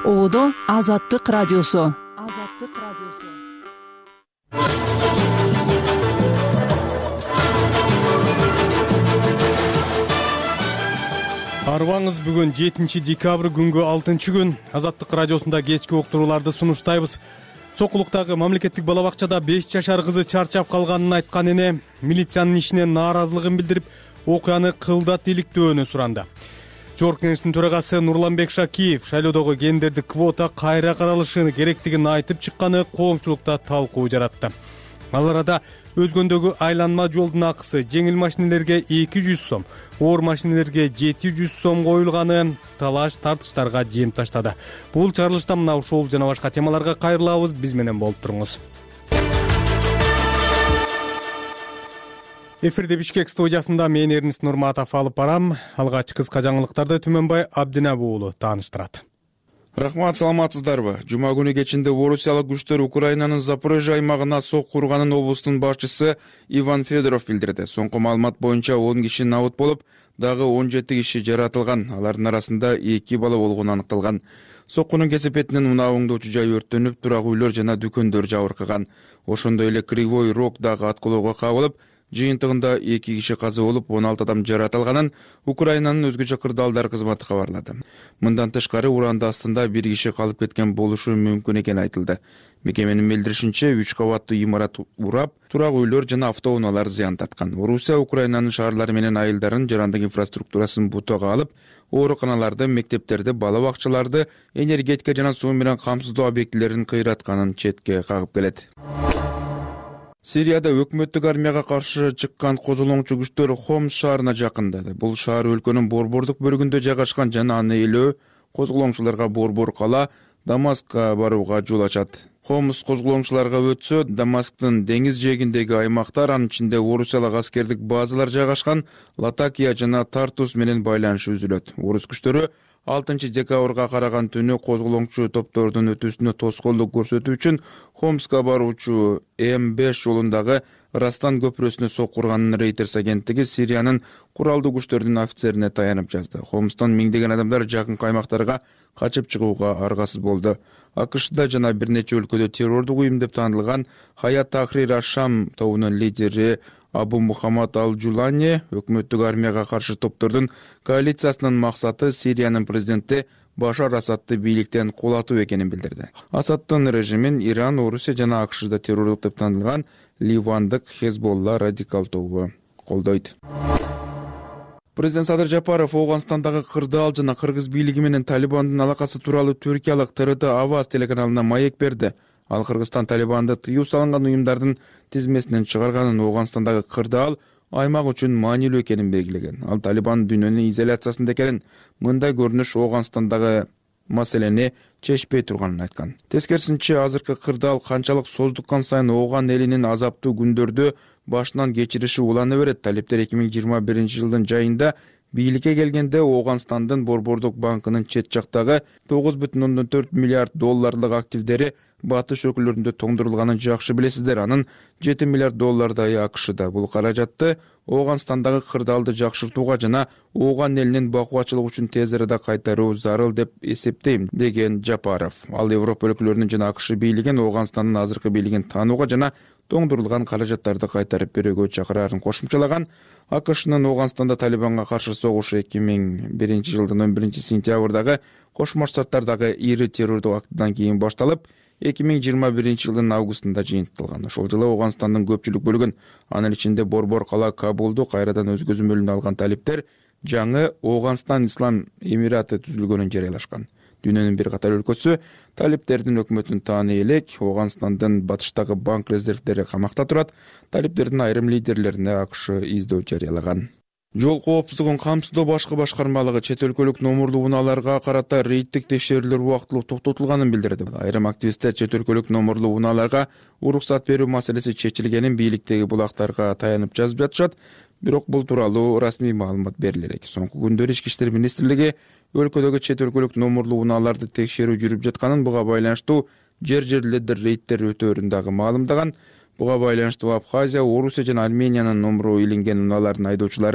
Оодо Азаттык радиосу. Арбаңыз бүгүн 7 декабрь күнгө 6 күн. Азаттык радиосунда кечки уктурууларды сунуштайбыз. Сокулуктагы мамлекеттик бала бакчада 5 жашар кызы чарчап калганын айткан эне милициянын ишине нааразылыгын билдирип, окуяны кылдат иликтөөнү суранды. Жогорку кеңештин төрагасы Нурланбек Шакиев шайлоодогу гендердик квота кайра каралышы керектигин айтып чыкканы коомчулукта талкуу жаратты. Ал арада өзгөндөгү айланма жолдун акысы жеңил машинелерге 200 сом, оор машинелерге 700 сом коюлганы талаш тартыштарга жем таштады. Бул чыгарылышта мына ушул жана башка темаларга кайрылабыз. Биз менен болуп туруңуз. Эфирде Бишкек студиясында мен Эрнис Нурматов алып барам. Алгач кыска жаңылыктарды Түмөнбай Абдинабы уулу тааныштырат. Рахмат, саламатсыздарбы? Жума күнү кечинде орусиялык күчтөр Украинанын Запорожье аймагына сок курганын облустун башчысы Иван Федоров билдирди. Соңку маалымат боюнча 10 киши набыт болуп, дагы 17 киши жаратылган. Алардын арасында 2 бала болгону аныкталган. Соккунун кесепетинен унаабыңдоочу жай өрттөнүп, турак үйлөр жана дүкөндөр жабыркаган. Ошондой эле Кривой Рог дагы аткылоого кабылып, жыйынтыгында 2 киши каза болуп, 16 адам жаратылганын Украинанын өзгөчө кырдаалдар кызматы кабарлады. Мындан тышкары уранда астында 1 киши калып кеткен болушу мүмкүн экени айтылды. Мекеменин билдиришинче 3 кабаттуу имарат урап, турак үйлөр жана автоунаалар зыян тарткан. Орусия Украинанын шаарлары менен айылдарын жарандык инфраструктурасын бутага алып, ооруканаларды, мектептерди, бала бакчаларды, энергетика жана суу менен камсыздоо объектилерин кыйратканын четке кагып келет. Сирияда өкмөттүк армияга каршы чыккан козголоңчу күчтөр Хомс шаарына жакындады. Бул шаар өлкөнүн борбордук бөлүгүндө жайгашкан жана аны ээлөө козголоңчуларга борбор кала Дамаскка барууга жол ачат. Хомс козголоңчуларга өтсө, Дамасктын деңиз жээгиндеги аймактар, анын ичинде орусиялык аскердик базалар жайгашкан Латакия жана Тартус менен байланышы үзүлөт. Орус күчтөрү 6 декабрга караган түнү козголоңчу топтордун өтүүсүнө тоскоолдук көрсөтүү үчүн Хомска баруучу М5 жолундагы Растан көпүрөсүнө сок курганын Reuters агенттиги Сириянын куралдуу күчтөрүнүн офицерине таянып жазды. Хомстон миңдеген адамдар жакын аймактарга качып чыгууга аргасыз болду. АКШда жана бир нече өлкөдө террордук уюм деп таанылган Хаят Тахрир аш-Шам тобунун лидери Абу Мухаммад Ал-Жулани өкмөттүк армияга каршы топтордун коалициясынын максаты Сириянын президенти Башар Асадты бийликтен кулатуу экенин билдирди. Асадтын режимин Иран, Орусия жана АКШда террордук деп таанылган Ливандык Хезболла радикал тобу колдойт. Президент Садыр Жапаров Ооганстандагы кырдаал жана кыргыз бийлиги менен Талибандын алакасы тууралуу түркиялык ТРТ Аваз телеканалына маек берди. Ал Кыргызстан Талибанды тыюу салынган уюмдардын тизмесинен чыгарганын, Ооганстандагы кырдаал аймак үчүн маанилүү экенин белгилеген. Ал Талибан дүйнөнүн изоляциясында экенин, мындай көрүнүш Ооганстандагы маселени чечпей турганын айткан. Тескерисинче, азыркы кырдаал канчалык создуккан сайын Ооган элинин азаптуу күндөрдү башынан кечириши улана берет. Талиптер 2021 жылдын жайында бийликке келгенде Ооганстандын борбордук банкынын чет жактагы 9,4 миллиард долларлык активдери батыш өлкөлөрүндө тоңдурулганын жакшы билесиздер. Анын 7 миллиард доллардай АКШда. Бул каражатты Ооганстандагы кырдаалды жакшыртууга жана Ооган элинин бакубатчылыгы үчүн тез арада кайтаруу зарыл деп эсептейм, деген Жапаров. Ал Европа өлкөлөрүнүн жана АКШ бийлигин Ооганстандын азыркы бийлигин таанууга жана тоңдурулган каражаттарды кайтарып берүүгө чакырарын кошумчалаган. АКШнын Ооганстанда Талибанга каршы согушу 2001 жылдын 11 сентябрдагы Кошмо Штаттардагы ири террордук актыдан кийин башталып, 2021 жылдын августунда жыйынтыкталган. Ошол жылы Ооганстандын көпчүлүк бөлүгүн, анын ичинде борбор кала Кабулду кайрадан өз көзөмөлүнө алган талиптер жаңы Ооганстан Ислам Эмираты түзүлгөнүн жарыялашкан. Дүйнөнүн бир катар өлкөсү талиптердин өкмөтүн тааны элек. Ооганстандын батыштагы банк резервдери камакта турат. Талиптердин айрым лидерлерине АКШ издөө жарыялаган. Жол коопсуздугун камсыздоо башкы башкармалыгы чет өлкөлүк номурлуу унааларга карата рейдтик текшерүүлөр убактылуу токтотулганын билдирди. Айрым активисттер чет өлкөлүк номурлуу унааларга уруксат берүү маселеси чечилгенин бийликтеги булактарга таянып жазып жатышат. Бирок бул тууралуу расмий маалымат бериле элек. Соңку күндөрү Ички иштер министрлиги өлкөдөгү чет өлкөлүк номурлуу унааларды текшерүү жүрүп жатканын, буга байланыштуу жер-жерлерде рейдтер өтөөрүн дагы маалымдаган. Буга байланыштуу Абхазия, Орусия жана Армениянын номуру илинген унаалардын айдоочулары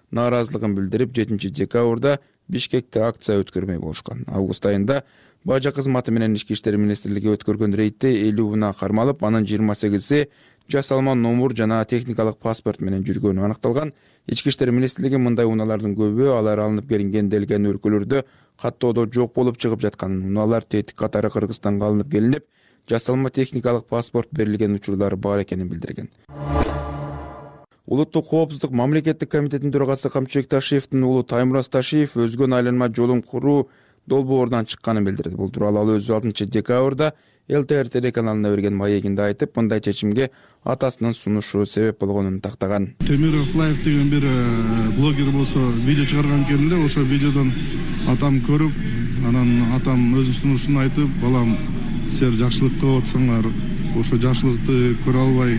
нааразылыгын билдирип 7-декабрда Бишкекте акция өткөрмөй болушкан. Август айында Бажа кызматы менен Ички иштер министрлиги өткөргөн рейдте 50 унаа кармалып, анын 28-и жасалма номур жана техникалык паспорт менен жүргөнү аныкталган. Ички иштер министрлиги мындай унаалардын көбү алар алынып келинген делген өлкөлөрдө каттоодо жок болуп чыгып жатканын, унаалар тетик катары Кыргызстанга алынып келинип, жасалма техникалык паспорт берилген учурлары бар экенин билдирген. Улуттук коопсуздук мамлекеттик комитетинин төрагасы Камчыбек Ташиевдин уулу Таймураз Ташиев өзгөн айланма жолун куруу долбоорунан чыкканын билдирди. Бул тууралуу ал өзү 6-декабрда ЛТР телеканалына берген маегинде айтып, мындай чечимге атасынын сунушу себеп болгонун тактаган. Темиров Лайф деген бир блогер болсо видео чыгарган кезинде ошо видеодон атам көрүп, анан атам өзүнүн сунушун айтып, балам силер жакшылык кылып атсаңар, ошо жакшылыкты көрө албай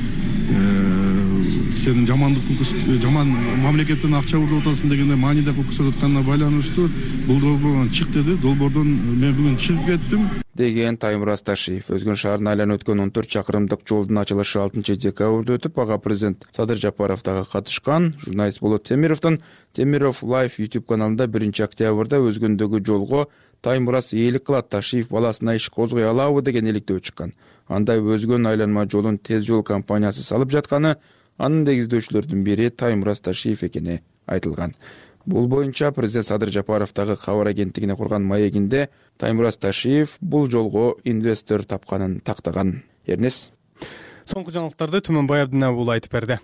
сенин жаман мамлекеттен акча уруп атасың дегенде мааниде көрсөтүп атканына байланыштуу бул долбоордон чык деди. Долбоордон мен бүгүн чыгып кеттим деген Таймураз Ташиев. Өзгөн шаарына айланып өткөн 14 чакырымдык жолдун ачылышы 6-декабрда өтүп, ага президент Садыр Жапаров дагы катышкан. Журналист Болот Темировдун Темиров Лайф YouTube каналында 1-октябрда өзгөндөгү жолго Таймураз ээлик кылат, Ташиев баласына иш козгой алабы деген иликтөө чыккан. Андай өзгөн айланма жолун Тез жол компаниясы салып жатканы, анын негиздөөчүлөрдүн бири Таймураз Ташиев экени айтылган. Бул боюнча президент Садыр Жапаров дагы кабар агенттигине курган маегинде Таймураз Ташиев бул жолго инвестор тапканын тактаган. Эрнес. Соңку жаңылыктарды Түмөнбай Абдинабы уулу айтып берди.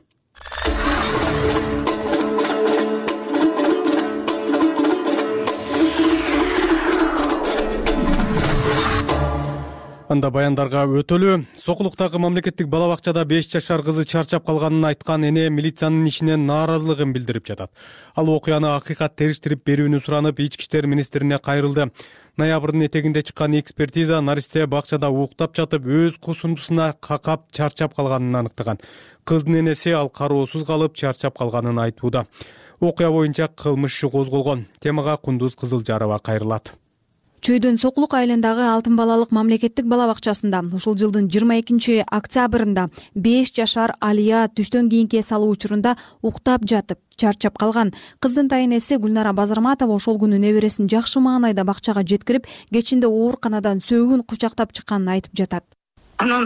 Анда баяндарга өтөлү. Сокулуктагы мамлекеттик бала бакчада 5 жашар кызы чарчап калганын айткан эне милициянын ишинен нааразылыгын билдирип жатат. Ал окуяны акыйкат териштирип берүүнү суранып, Ички иштер министрине кайрылды. Ноябрдын этегинде чыккан экспертиза наристе бакчада уктап жатып, өз кусундусуна какап чарчап калганын аныктаган. Кыздын энеси ал кароосуз калып чарчап калганын айтууда. Окуя боюнча кылмыш иши козголгон. Темага Кундуз Кызылжарова кайрылат. Чөйдөн Сокулук айылындагы Алтын балалык мамлекеттик бала бакчасында ушул жылдын 22-октябрында 5 жашар Алия түштөн кийинки эс алуу учурунда уктап жатып, чарчап калган. Кыздын тайнеси Гүлнара Базарматова ошол күнү небересин жакшы маанайда бакчага жеткирип, кечинде ооруканадан сөөгүн кучактап чыкканын айтып жатат. Анан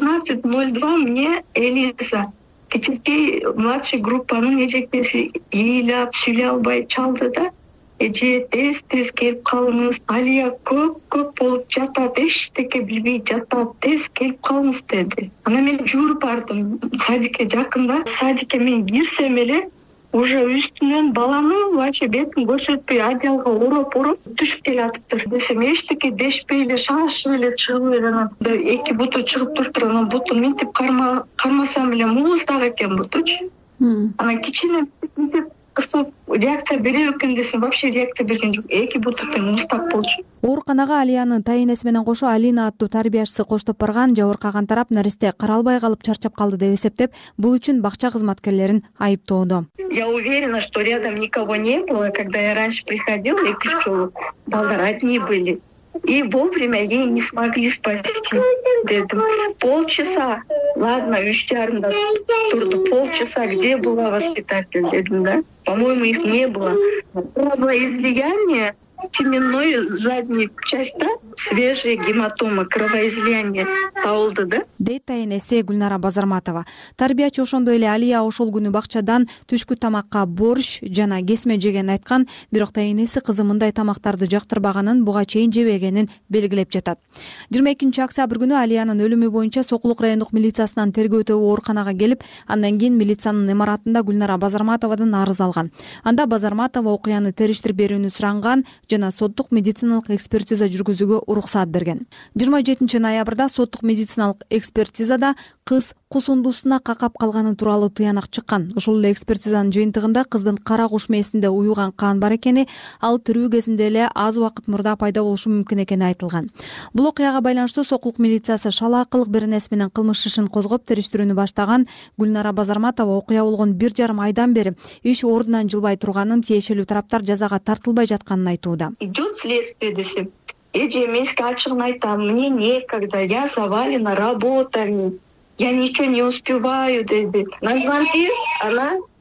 16:02 мне Элиза, кичинекей младший группанын эжекеси ыйлап сүйлөй албай чалды да, эже тез келип калыңыз, Алия көп болуп жатат, эчтеке билбей жатат, тез келип калыңыз деди. Анан мен жүрүп бардым садикке жакында. Садикке мен кирсем эле уже үстүнөн баланын вообще бетин көрсөтпөй одеялга ороп түшүп келатыптыр. Десем эчтеке дешпей эле шашып эле чыгып эле анан эки буту чыгып туруптур. Анан бутун минтип кармасам эле мууздак экен бутучу. Анан кичине кысып реакция бере экен десем, вообще реакция берген жок. Эки буту тең муздак болчу. Ооруканага Алиянын тайнеси менен кошо Алина аттуу тарбиячысы коштоп барган. Жабыркаган тарап наристе каралбай калып чарчап калды деп эсептеп, бул үчүн бакча кызматкерлерин айыптоодо. Я уверена, что рядом никого не было, когда я раньше приходила и пчелы. Балдар одни были. И вовремя ей не смогли спасти. Дедим. Полчаса. Ладно, 3:30 турду. Полчаса. Где была воспитатель? Дедим, да? По-моему, их не было. Было излияние теменной задней части, свежие гематомы, кровоизлияние болду, да? Дейт тайнеси Гүлнара Базарматова. Тарбиячы ошондой эле Алия ошол күнү бакчадан түшкү тамакка борщ жана кесме жеген айткан, бирок тайнеси кызы мындай тамактарды жактырбаганын, буга чейин жебегенин белгилеп жатат. 22-октябрь күнү Алиянын өлүмү боюнча Сокулук райондук милициясынан тергөөтөө ооруканага келип, андан кийин милициянын имаратында Гүлнара Базарматовадан арыз алган. Анда Базарматова окуяны териштирип берүүнү суранган жана соттук медициналык экспертиза жүргүзүүгө уруксаат берген. 27 ноябрда соттук медициналык экспертизада кыз кусундусуна какап калганы тууралуу тыянак чыккан. Ошол эле экспертизанын жыйынтыгында кыздын кара куш мээсинде уюган кан бар экени, ал тирүү кезинде эле аз убакыт мурда пайда болушу мүмкүн экени айтылган. Бул окуяга байланыштуу Сокулук милициясы шалаакылык беренеси менен кылмыш ишин козгоп териштирүүнү баштаган. Гүлнара Базарматова окуя болгон 1,5 айдан бери иш ордунан жылбай турганын, тиешелүү тараптар жазага тартылбай жатканын айтууда. Идет следствие, десем. Эже, мен ачыгын айтам, мне некогда, я завалена работами, я ничего не успеваю, деди. На звонки она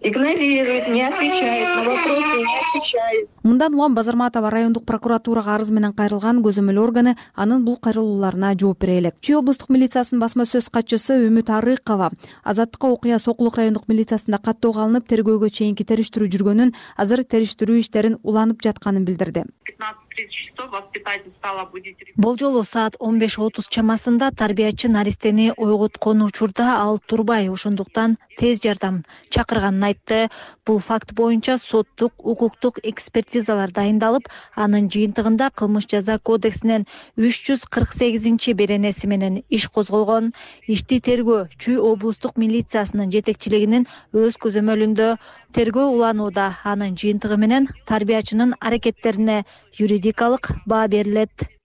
игнорирует, не отвечает на вопросы, не отвечает. Мындан улам Базарматова райондук прокуратурага арыз менен кайрылган көзөмөл органы анын бул кайрылууларына жооп бере элек. Чүй облустук милициясынын басма сөз катчысы Үмүт Арыкова Азаттыкка окуя Сокулук райондук милициясында каттоого алынып, тергөөгө чейинки териштирүү жүргөнүн, азыр териштирүү иштерин уланып жатканын билдирди. 15:30 часов воспитатель стала будить. Бул жолу саат 15:30 чамасында тарбиячы наристени ойготкон учурда ал турбай, ошондуктан тез жардам чакырганын айтты. Бул факт боюнча соттук, укуктук экспертизалар дайындалып, анын жыйынтыгында кылмыш жаза кодексинин 348 беренеси менен иш козголгон. Ишти тергөө Чүй облустук милициясынын жетекчилигинин өз көзөмөлүндө тергөө уланууда. Анын жыйынтыгы менен тарбиячынын аракеттерине юридикалык баа берилет.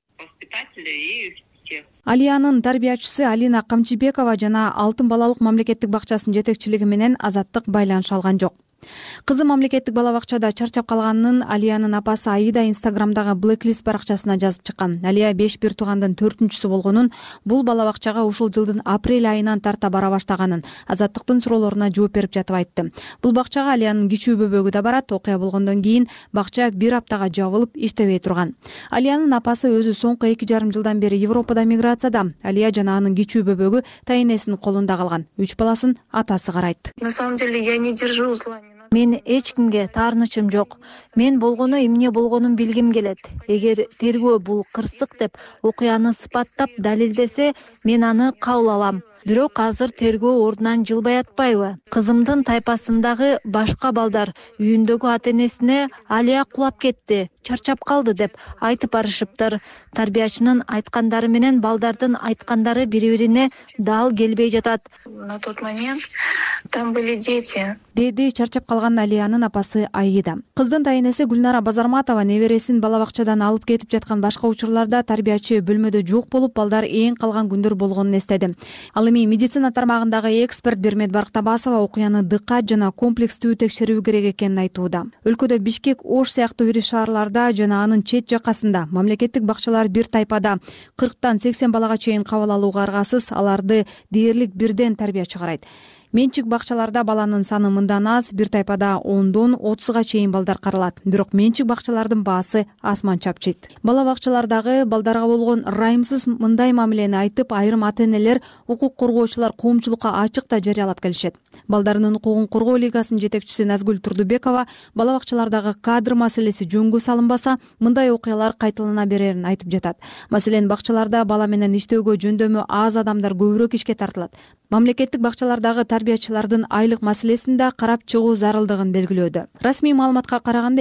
Алиянын тарбиячысы Алина Камчыбекова жана Алтын балалык мамлекеттик бакчасынын жетекчилиги менен Азаттык байланыша алган жок. Кызы мамлекеттик бала бакчада чарчап калганын Алиянын апасы Аида Инстаграмдагы Blacklist баракчасына жазып чыккан. Алия 5 бир туугандын 4-чүсү болгонун, бул бала бакчага ушул жылдын апрель айынан тарта бара баштаганын Азаттыктын суроолоруна жооп берип жатып айтты. Бул бакчага Алиянын кичүү бөбөгү да барат. Окуя болгондон кийин бакча 1 аптага жабылып иштебей турган. Алиянын апасы өзү соңку 2,5 жылдан бери Европада миграцияда. Алия жана анын кичүү бөбөгү тайнесинин колунда калган. 3 баласын атасы карайт. На самом деле я не держу зла. Мен эч кимге таарынычым жок. Мен болгону эмне болгонун билгим келет. Эгер тергөө бул кырсык деп окуяны сыпаттап далилдесе, мен аны кабыл алам. Бирок азыр тергөө ордунан жылбай атпайбы? Кызымдын тайпасындагы башка балдар үйүндөгү ата-энесине Алия кулап кетти, чарчап калды деп айтып барышыптыр. Тарбиячынын айткандары менен балдардын айткандары бири-бирине дал келбей жатат. На тот момент там были дети. Деди чарчап калган Алиянын апасы Аида. Кыздын тайнеси Гүлнара Базарматова небересин бала бакчадан алып кетип жаткан башка учурларда тарбиячы бөлмөдө жок болуп, балдар эң калган күндөр болгонун эстеди. Ал эми медицина тармагындагы эксперт Бермет Барктабасова окуяны дыккат жана комплекстүү текшерүү керек экенин айтууда. Өлкөдө Бишкек, Ош сыяктуу ири шаарларда жана анын чет жакасында мамлекеттик бакчалар бир тайпада 40-тан 80 балага чейин кабыл алууга аргасыз, аларды дээрлик бирден тарбиячы карайт. Менчик бакчаларда баланын саны мындан аз, бир тайпада 10-дон 30га чейин балдар каралат. Бирок менчик бакчалардын баасы асман чапчыйт. Бала бакчалардагы балдарга болгон ырайымсыз мындай мамилени айтып, айрым ата-энелер, укук коргоочулар коомчулукка ачык да жарыялап келишет. Балдарынын укугун коргоо лигасынын жетекчиси Назгүл Турдубекова бала бакчалардагы кадр маселеси жөнгө салынбаса, мындай окуялар кайталана берерин айтып жатат. Маселен, бакчаларда бала менен иштөөгө жөндөмү аз адамдар көбүрөөк ишке тартылат. Мамлекеттик бакчалардагы тарбиячылардын айлык маселесин да карап чыгуу зарылдыгын белгилөөдө. Расмий маалыматка караганда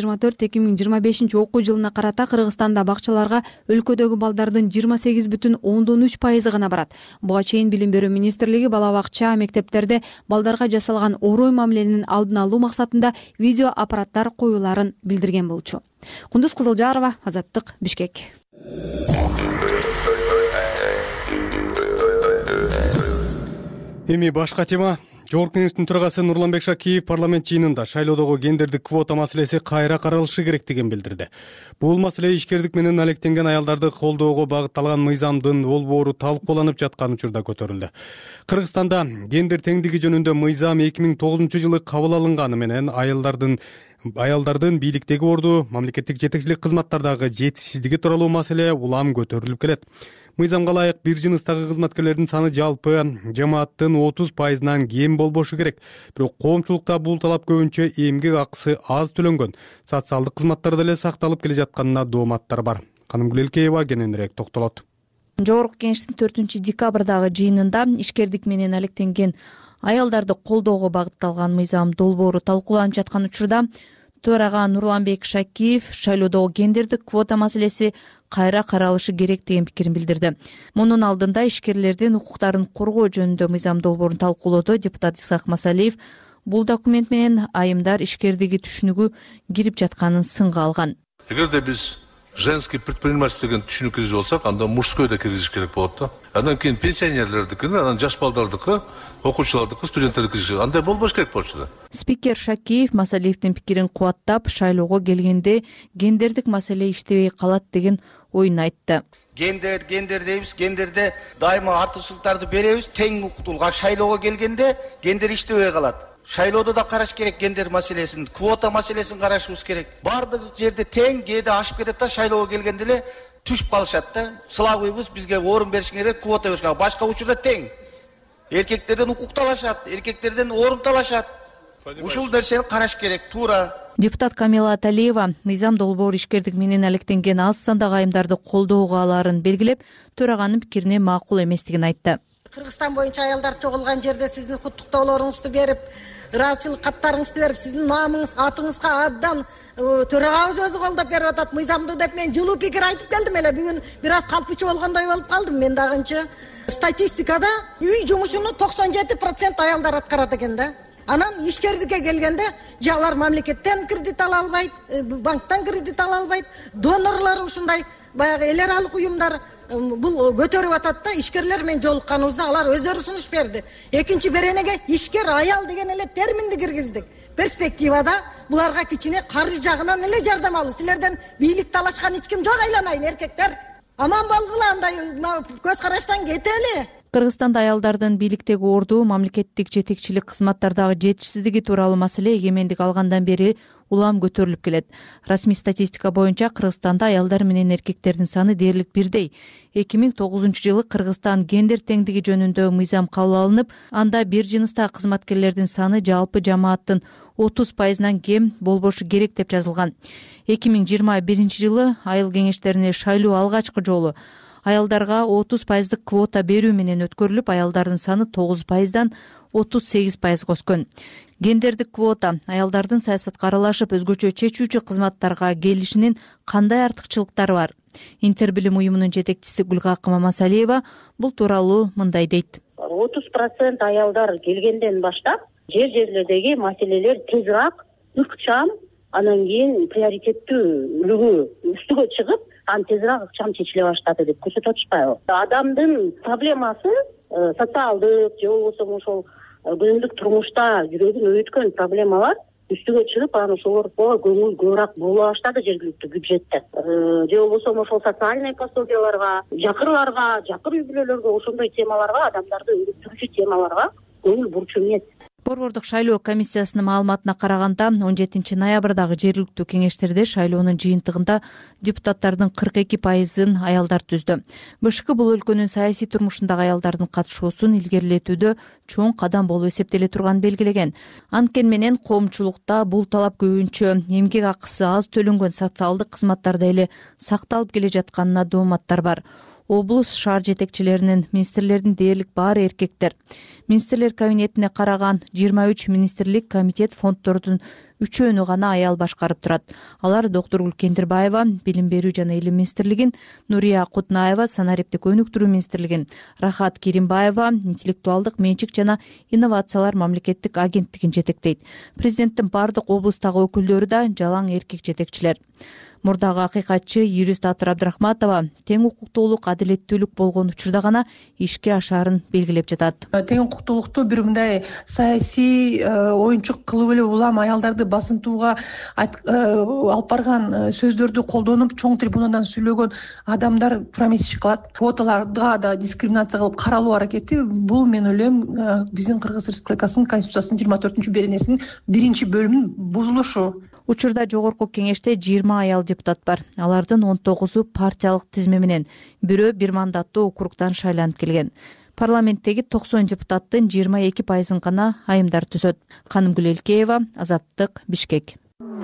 2024-2025 окуу жылына карата Кыргызстанда бакчаларга өлкөдөгү балдардын 28,3% гана барат. Буга чейин Билим берүү министрлиги бала бакча, мектептерде балдарга жасалган орой мамиленин алдын алуу максатында видео аппараттар коюуларын билдирген болчу. Кундуз Кызылжарова, Азаттык, Бишкек. Эми башка тема. Жогорку кеңештин төрагасы Нурланбек Шакиев парламент жыйынында шайлоодогу гендердик квота маселеси кайра каралышы керектигин билдирди. Бул маселе ишкердик менен алектенген аялдарды колдоого багытталган мыйзамдын долбоору талкууланып жаткан учурда көтөрүлдү. Кыргызстанда гендер теңдиги жөнүндө мыйзам 2009-жылы кабыл алынганы менен аялдардын бийликтеги орду, мамлекеттик жетекчилик кызматтардагы жетишсиздиги тууралуу маселе улам көтөрүлүп келет. Мыйзамга ылайык бир жыныстагы кызматкерлердин саны жалпы жамааттын 30%-нан кем болбошу керек. Бирок коомчулукта бул талап көбүнчө эмгек акысы аз төлөнгөн, социалдык кызматтар деле сакталып келе жатканына дооматтар бар. Канымгүл Элкеева кененирээк токтолот. Жогорку кеңештин 4-декабрдагы жыйынында ишкердик менен алектенген аялдарды колдоого багытталган мыйзам долбоору талкууланып жаткан учурда төрага Нурланбек Шакиев шайлоодогу гендердик квота маселеси кайра каралышы керек деген пикирин билдирди. Мунун алдында ишкерлердин укуктарын коргоо жөнүндө мыйзам долбоорун талкуулоодо депутат Исхак Масалиев бул документ менен айымдар ишкердиги түшүнүгү кирип жатканын сынга алган. Эгерде биз женский предпринимательство деген түшүнүк киргизип алсак, анда мужской да киргизиш керек болот да. Андан кийин пенсионерлердикини, анан жаш балдардыкы, окуучулардыкы, студенттердики киргизиш. Андай болбош керек болчу да. Спикер Шакиев Масалиевдин пикирин кубаттап, шайлоого келгенде гендердик маселе иштебей калат деген оюн айтты. Гендер дейбиз, гендерде дайыма артыкчылыктарды беребиз, тең укуктуулукка шайлоого келгенде гендер иштебей калат. Шайлоодо да караш керек гендер маселесин, квота маселесин карашыбыз керек. Бардык жерде тең, кээде ашып кетет да шайлоого келгенде эле түшүп калышат да. Сылабыбыз бизге орун беришиңер керек, квота бериш керек. Башка учурда тең. Эркектерден укук талашат, эркектерден орун талашат. Ушул нерсени караш керек, туура. Депутат Камила Аталиева мыйзам долбоор ишкердик менен алектенген аз сандагы айымдарды колдоого алаарын белгилеп, төраганын пикирине макул эместигин айтты. Кыргызстан боюнча аялдар чогулган жерде сиздин куттуктоолоруңузду берип, ыраазычылык каттарыңызды берип, сиздин наамыңыз, атыңызга абдан төрагабыз өзү колдоп берип атат. Мыйзамды деп мен жылуу пикир айтып келдим эле. Бүгүн бир аз калпычы болгондой болуп калдым. Мен дагынчы статистикада үй жумушуну 97% аялдар аткарат экен да. Анан ишкердикке келгенде алар мамлекеттен кредит ала албайт, банктан кредит ала албайт, донорлор ушундай баягы эл аралык уюмдар бул көтөрүп атат да. Ишкерлер менен жолукканыбызда алар өздөрү сунуш берди. Экинчи беренеге ишкер аял деген эле терминди киргиздик. Перспективада буларга кичине каржы жагынан эле жардам алуу. Силерден бийлик талашкан эч ким жок, айланайын эркектер. Аман болгула, андай көз караштан кетели. Кыргызстанда аялдардын бийликтеги орду, мамлекеттик жетекчилик кызматтардагы жетишсиздиги тууралуу маселе эгемендик алгандан бери улам көтөрүлүп келет. Расмий статистика боюнча Кыргызстанда аялдар менен эркектердин саны дээрлик бирдей. 2009-жылы Кыргызстан гендер теңдиги жөнүндө мыйзам кабыл алынып, анда бир жыныстагы кызматкерлердин саны жалпы жамааттын 30%нан кем болбошу керек деп жазылган. 2021-жылы айыл кеңештерине шайлоо алгачкы жолу аялдарга 30% квота берүү менен өткөрүлүп, аялдардын саны 9%дан 38% өскөн. Гендердик квота аялдардын саясатка аралашып, өзгөчө чечүүчү кызматтарга келишинин кандай артыкчылыктары бар? Интербилим уюмунун жетекчиси Гүлгакы Мамасалиева бул тууралуу мындай дейт. 30% аялдар келгенден баштап жерлердеги маселелер тезирээк, ыкчам, анан кийин приоритеттүүлүгү үстүгө чыгып, тезирээк ыкчам чечиле баштады деп көрсөтүп атышпайбы? Адамдын проблемасы социалдык же болбосо ошол күнүмдүк турмушта жүрөгүн өйүткөн проблемалар үстүгө чыгып, анан ошолорго көңүл көбүрөөк боло баштады жергиликтүү бюджетте. Же болбосо ошол социальный пособияларга, жакырларга, жакын үй бүлөлөргө, ошондой темаларга, адамдарды өнүктүрүүчү темаларга көңүл бурчу эмес. Борбордук шайлоо комиссиясынын маалыматына караганда 17 ноябрдагы жергиликтүү кеңештерде шайлоонун жыйынтыгында депутаттардын 42%-ын аялдар түздү. БШК бул өлкөнүн саясий турмушундагы аялдардын катышуусун илгерилетүүдө чоң кадам болуп эсептеле турганын белгилеген. Анткени менен коомчулукта бул талап көбүнчө эмгек акысы аз төлөнгөн социалдык кызматтарда эле сакталып келе жатканына дооматтар бар. Облус, шаар жетекчилеринин, министрлердин дээрлик баары эркектер. Министрлер кабинетине караган 23 министрлик, комитет, фонддордун 3-өнү гана аял башкарып турат. Алар доктор Гүлкендирбаева, Билим берүү жана илим министрлигин, Нурия Кутнаева, санариптик өнүктүрүү министрлигин, Рахат Керимбаева, интеллектуалдык менчик жана инновациялар мамлекеттик агенттигин жетектейт. Президенттин бардык облустагы өкүлдөрү да жалаң эркек жетекчилер. Мурдагы акыйкатчы юрист Атыр Абдрахматова тең укуктуулук, адилеттүүлүк болгон учурда гана ишке ашаарын белгилеп жатат. Тең укуктуулукту бир мындай саясий оюнчук кылып эле улам аялдарды басынтууга алып барган сөздөрдү колдонуп, чоң трибунадан сүйлөгөн адамдар промесчи кылат. Квоталарга да дискриминация кылып каралуу аракети бул, мен ойлойм, биздин Кыргыз Республикасынын Конституциясынын 24-бөлүмүнүн 1-бөлүмүнүн бузулушу. Учурда жогорку кеңеште 20 аял депутат бар. Алардын 19-у партиялык тизме менен, бирөө бир мандаттуу округдан шайланып келген. Парламенттеги 90 депутаттын 22%-ын гана айымдар түзөт. Канымгүл Элкеева, Азаттык, Бишкек.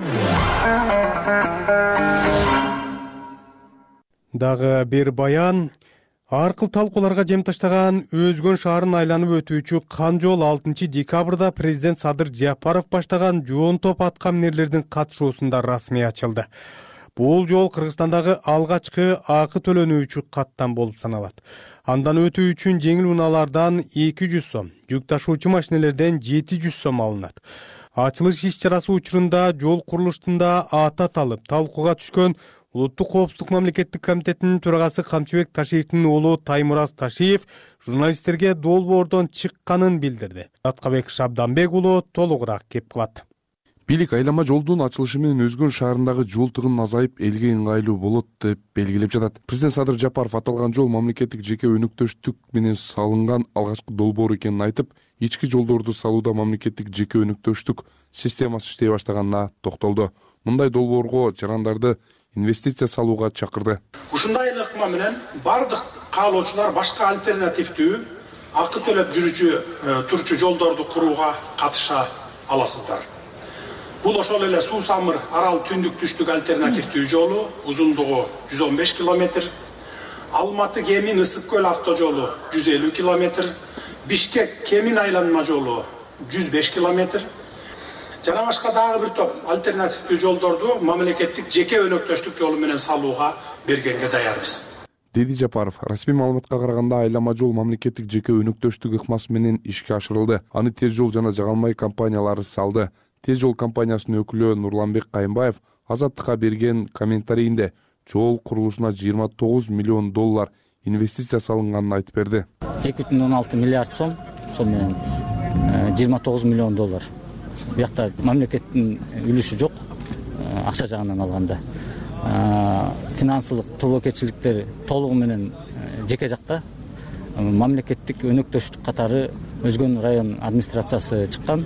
Дагы бир баян. Аркыл талкууларга жем таштаган Өзгөн шаарын айланып өтүүчү Кан жол 6 декабрда президент Садыр Жапаров баштаган жоон топ атка минерлердин катышуусунда расмий ачылды. Бул жол Кыргызстандагы алгачкы акы төлөнүүчү каттам болуп саналат. Андан өтүү үчүн жеңил унаалардан 200 сом, жүк ташуучу машинелерден 700 сом алынат. Ачылыш иш-чарасы учурунда жол курулуштунда аты аталып, талкууга түшкөн Улуттук коопсуздук мамлекеттик комитетинин төрагасы Камчыбек Ташиевдин уулу Таймураз Ташиев журналисттерге долбоордон чыкканын билдирди. Аткабек Шабданбек уулу толугураак кеп кылат. Бийлик айлама жолдун ачылышы менен Өзгөн шаарындагы жол тыгын азайып, элге ыңгайлуу болот деп белгилеп жатат. Президент Садыр Жапаров аталган жол мамлекеттик жеке өнөктөштүк менен салынган алгачкы долбоор экенин айтып, ички жолдорду салууда мамлекеттик жеке өнөктөштүк системасы иштей баштаганына токтолду. Мындай долбоорго жарандарды инвестиция салууга чакырды. Ушундай эле ыкма менен бардык каалоочулар башка альтернативдүү акы төлөп жүрүүчү турчу жолдорду курууга катыша аласыздар. Бул ошол эле Суу Самыр Арал түндүк түштүк альтернативдүү жолу, узундугу 115 км, Алматы Кемин Ысык көл автожолу 150 км, Бишкек Кемин айланма жолу 105 км. Жана башка дагы бир топ альтернативдүү жолдорду мамлекеттик жеке өнөктөштүк жолу менен салууга бергенге даярбыз. Деди Жапаров, расмий маалыматка караганда айлама жол мамлекеттик жеке өнөктөштүк ыкмасы менен ишке ашырылды. Аны Тез жол жана Жагалмай компаниялары салды. Тез жол компаниясынын өкүлү Нурланбек Кайымбаев Азаттыкка берген комментарийинде жол курулушуна 29 миллион доллар инвестиция салынганын айтып берди. 2,16 миллиард сом, сол менен 29 миллион доллар. Буякта мамлекеттин үлүшү жок, акча жагынан алганда. Финансылык тобокелчиликтер толугу менен жеке жакта. Мамлекеттик өнөктөштүк катары Өзгөн район администрациясы чыккан.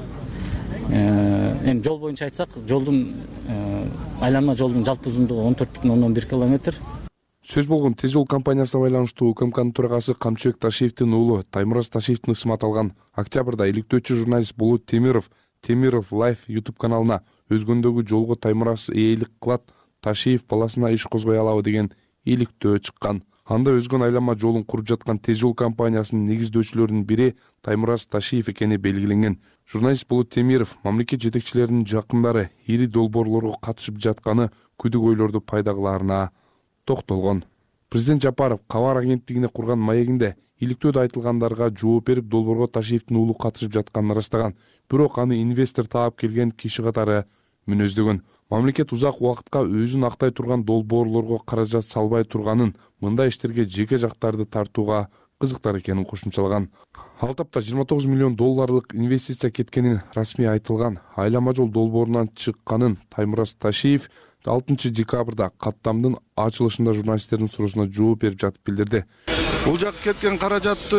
Эми жол боюнча айтсак, жолдун айланма жолдун жалпы узундугу 14,11 км. Сөз болгон Тез жол компаниясына байланыштуу УКМКнын төрагасы Камчыбек Ташиевдин уулу Таймураз Ташиевдин ысымы аталган. Октябрда иликтөөчү журналист Болот Темиров Live YouTube каналына Өзгөндөгү жолго Таймураз ээлик кылат, Ташиев баласына иш козгой алабы деген иликтөө чыккан. Анда Өзгөн айланма жолун куруп жаткан Тез жол компаниясынын негиздөөчүлөрүнүн бири Таймураз Ташиев экени белгиленген. Журналист Болот Темиров мамлекет жетекчилеринин жакындары ири долбоорлорго катышып жатканы күдүк ойлорду пайда кылаарына токтолгон. Президент Жапаров кабар агенттигине курган маегинде иликтөөдө айтылгандарга жооп берип, долбоорго Ташиевдин уулу катышып жатканын ырастаган. Бирок аны инвестор таап келген киши катары мүнөздөгөн. Мамлекет узак убакытка өзүн актай турган долбоорлорго каражат салбай турганын, мындай иштерге жеке жактарды тартууга кызыктар экенин кошумчалаган. Ал тапта 29 миллион долларлык инвестиция кеткенин расмий айтылган. Айлама жол долбоорунан чыкканын Таймураз Ташиев 6 декабрда каттамдын ачылышында журналисттердин суроосуна жооп берип жатып билдирди. Бул жака кеткен каражатты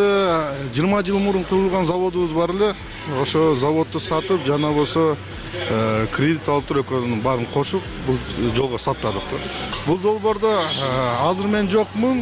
20 жыл мурун курулган заводубуз бар эле. Ошо заводду сатып, жана болсо кредит алып туруп экөөнүн баарын кошуп бул жолго саттадык. Бул долбоордо азыр мен жокмун.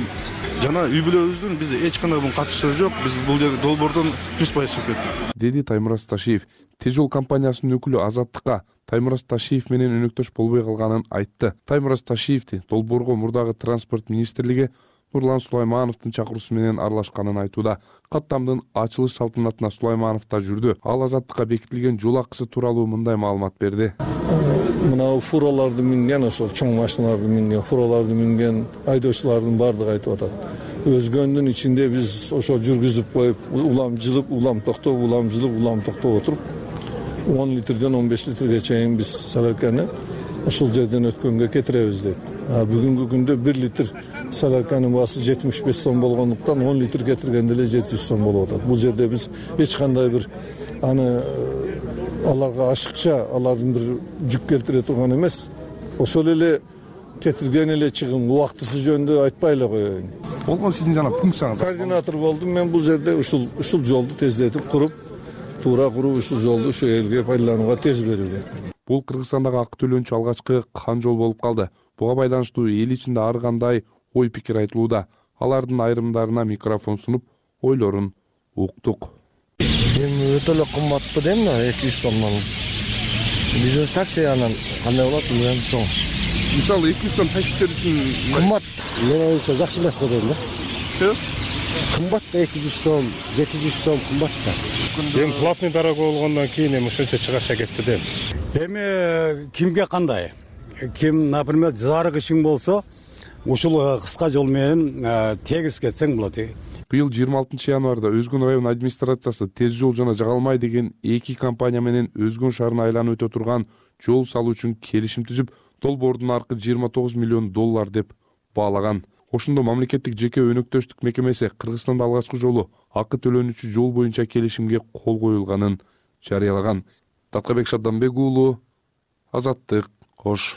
Жана үй бүлөбүздүн бизде эч кандай катышыбыз жок. Биз бул долбоордон 100% чыгып кеттик. Деди Таймураз Ташиев. Тез жол компаниясынын өкүлү Азаттыкка Таймураз Ташиев менен өнөктөш болбой калганын айтты. Таймураз Ташиевди долбоорго мурдагы транспорт министрлиги Нурлан Сулаймановдун чакыруусу менен аралашканын айтууда. Каттамдын ачылыш салтанатына Сулайманов да жүрдү. Ал Азаттыкка бекитилген жол акысы тууралуу мындай маалымат берди. Мына фураларды минген, ошол чоң машиналарды минген, фураларды минген айдоочулардын баардыгы айтып атат. Өзгөндүн ичинде биз ошо жүргүзүп коюп, улам жылып, улам токтоп, улам жылып, улам токтоп отуруп 10 литрден 15 литрге чейин биз саларканы ушул жерден өткөнгө кетиребиз дейт. Бүгүнкү күндө 1 литр саларканын баасы 75 сом болгондуктан 10 литр кетиргенде эле 700 сом болуп атат. Бул жерде биз эч кандай бир аны аларга ашыкча, алардын бир жүк келтире турган эмес. Ошол эле кетирген эле чыгым убактысы жөнүндө айтпай эле коеюн. Болгон сиздин жана функцияңыз. Координатор болдум мен бул жерде ушул жолду тездетип куруп, туура куруп ушул жолду ошо элге пайдаланууга тез берүүгө. Бул Кыргызстандагы ак төлөнчү алгачкы кан жол болуп калды. Буга байланыштуу эл ичинде ар кандай ой пикир айтылууда. Алардын айрымдарына микрофон сунуп, ойлорун уктук. Эми өтө эле кымбатпы дейм да, 200 сомдон. Бизнес такси анан кандай болот билбейм, чоң. Мисалы 200 сом таксистер үчүн кымбат. Мен оюмча жакшы эмес го дейм да. Себеп? Кымбат да 200 сом, 700 сом кымбат да. Эми платный дорога болгондон кийин эми ошончо чыгаша кетти дейм. Эми кимге кандай? Ким, например, зарыгышың болсо, ушул кыска жол менен тегиз кетсең болот. Быйыл 26 январда Өзгөн район администрациясы Тез жол жана Жагалмай деген эки компания менен Өзгөн шаарына айланып өтө турган жол салуу үчүн келишим түзүп, долбоордун аркы 29 миллион доллар деп баалаган. Ошондо мамлекеттик жеке өнөктөштүк мекемеси Кыргызстанда алгачкы жолу акы төлөнүүчү жол боюнча келишимге кол коюлганын жарыялаган. Таткабек Шабданбек уулу, Азаттык, Ош.